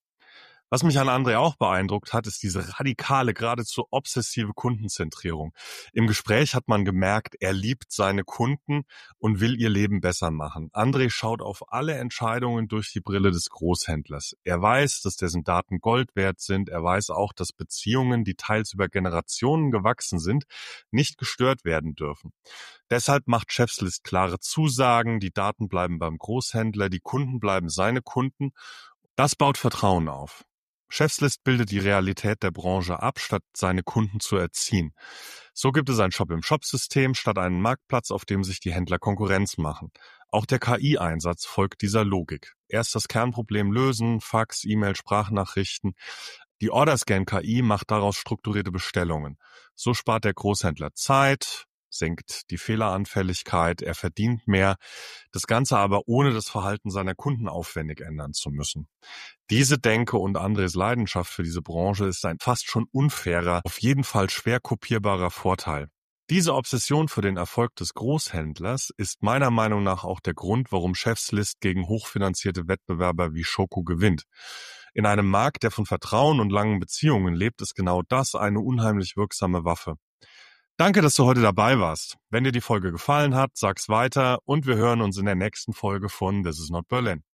Was mich an André auch beeindruckt hat, ist diese radikale, geradezu obsessive Kundenzentrierung. Im Gespräch hat man gemerkt, er liebt seine Kunden und will ihr Leben besser machen. André schaut auf alle Entscheidungen durch die Brille des Großhändlers. Er weiß, dass dessen Daten Gold wert sind. Er weiß auch, dass Beziehungen, die teils über Generationen gewachsen sind, nicht gestört werden dürfen. Deshalb macht Chefslist klare Zusagen, die Daten bleiben beim Großhändler, die Kunden bleiben seine Kunden. Das baut Vertrauen auf. Chefslist bildet die Realität der Branche ab, statt seine Kunden zu erziehen. So gibt es ein Shop-im-Shop-System statt einen Marktplatz, auf dem sich die Händler Konkurrenz machen. Auch der K I-Einsatz folgt dieser Logik. Erst das Kernproblem lösen, Fax, E-Mail, Sprachnachrichten. Die Orderscan-K I macht daraus strukturierte Bestellungen. So spart der Großhändler Zeit, senkt die Fehleranfälligkeit, er verdient mehr, das Ganze aber ohne das Verhalten seiner Kunden aufwendig ändern zu müssen. Diese Denke und Andres Leidenschaft für diese Branche ist ein fast schon unfairer, auf jeden Fall schwer kopierbarer Vorteil. Diese Obsession für den Erfolg des Großhändlers ist meiner Meinung nach auch der Grund, warum Chefslist gegen hochfinanzierte Wettbewerber wie Schoko gewinnt. In einem Markt, der von Vertrauen und langen Beziehungen lebt, ist genau das eine unheimlich wirksame Waffe. Danke, dass du heute dabei warst. Wenn dir die Folge gefallen hat, sag's weiter und wir hören uns in der nächsten Folge von This is not Berlin.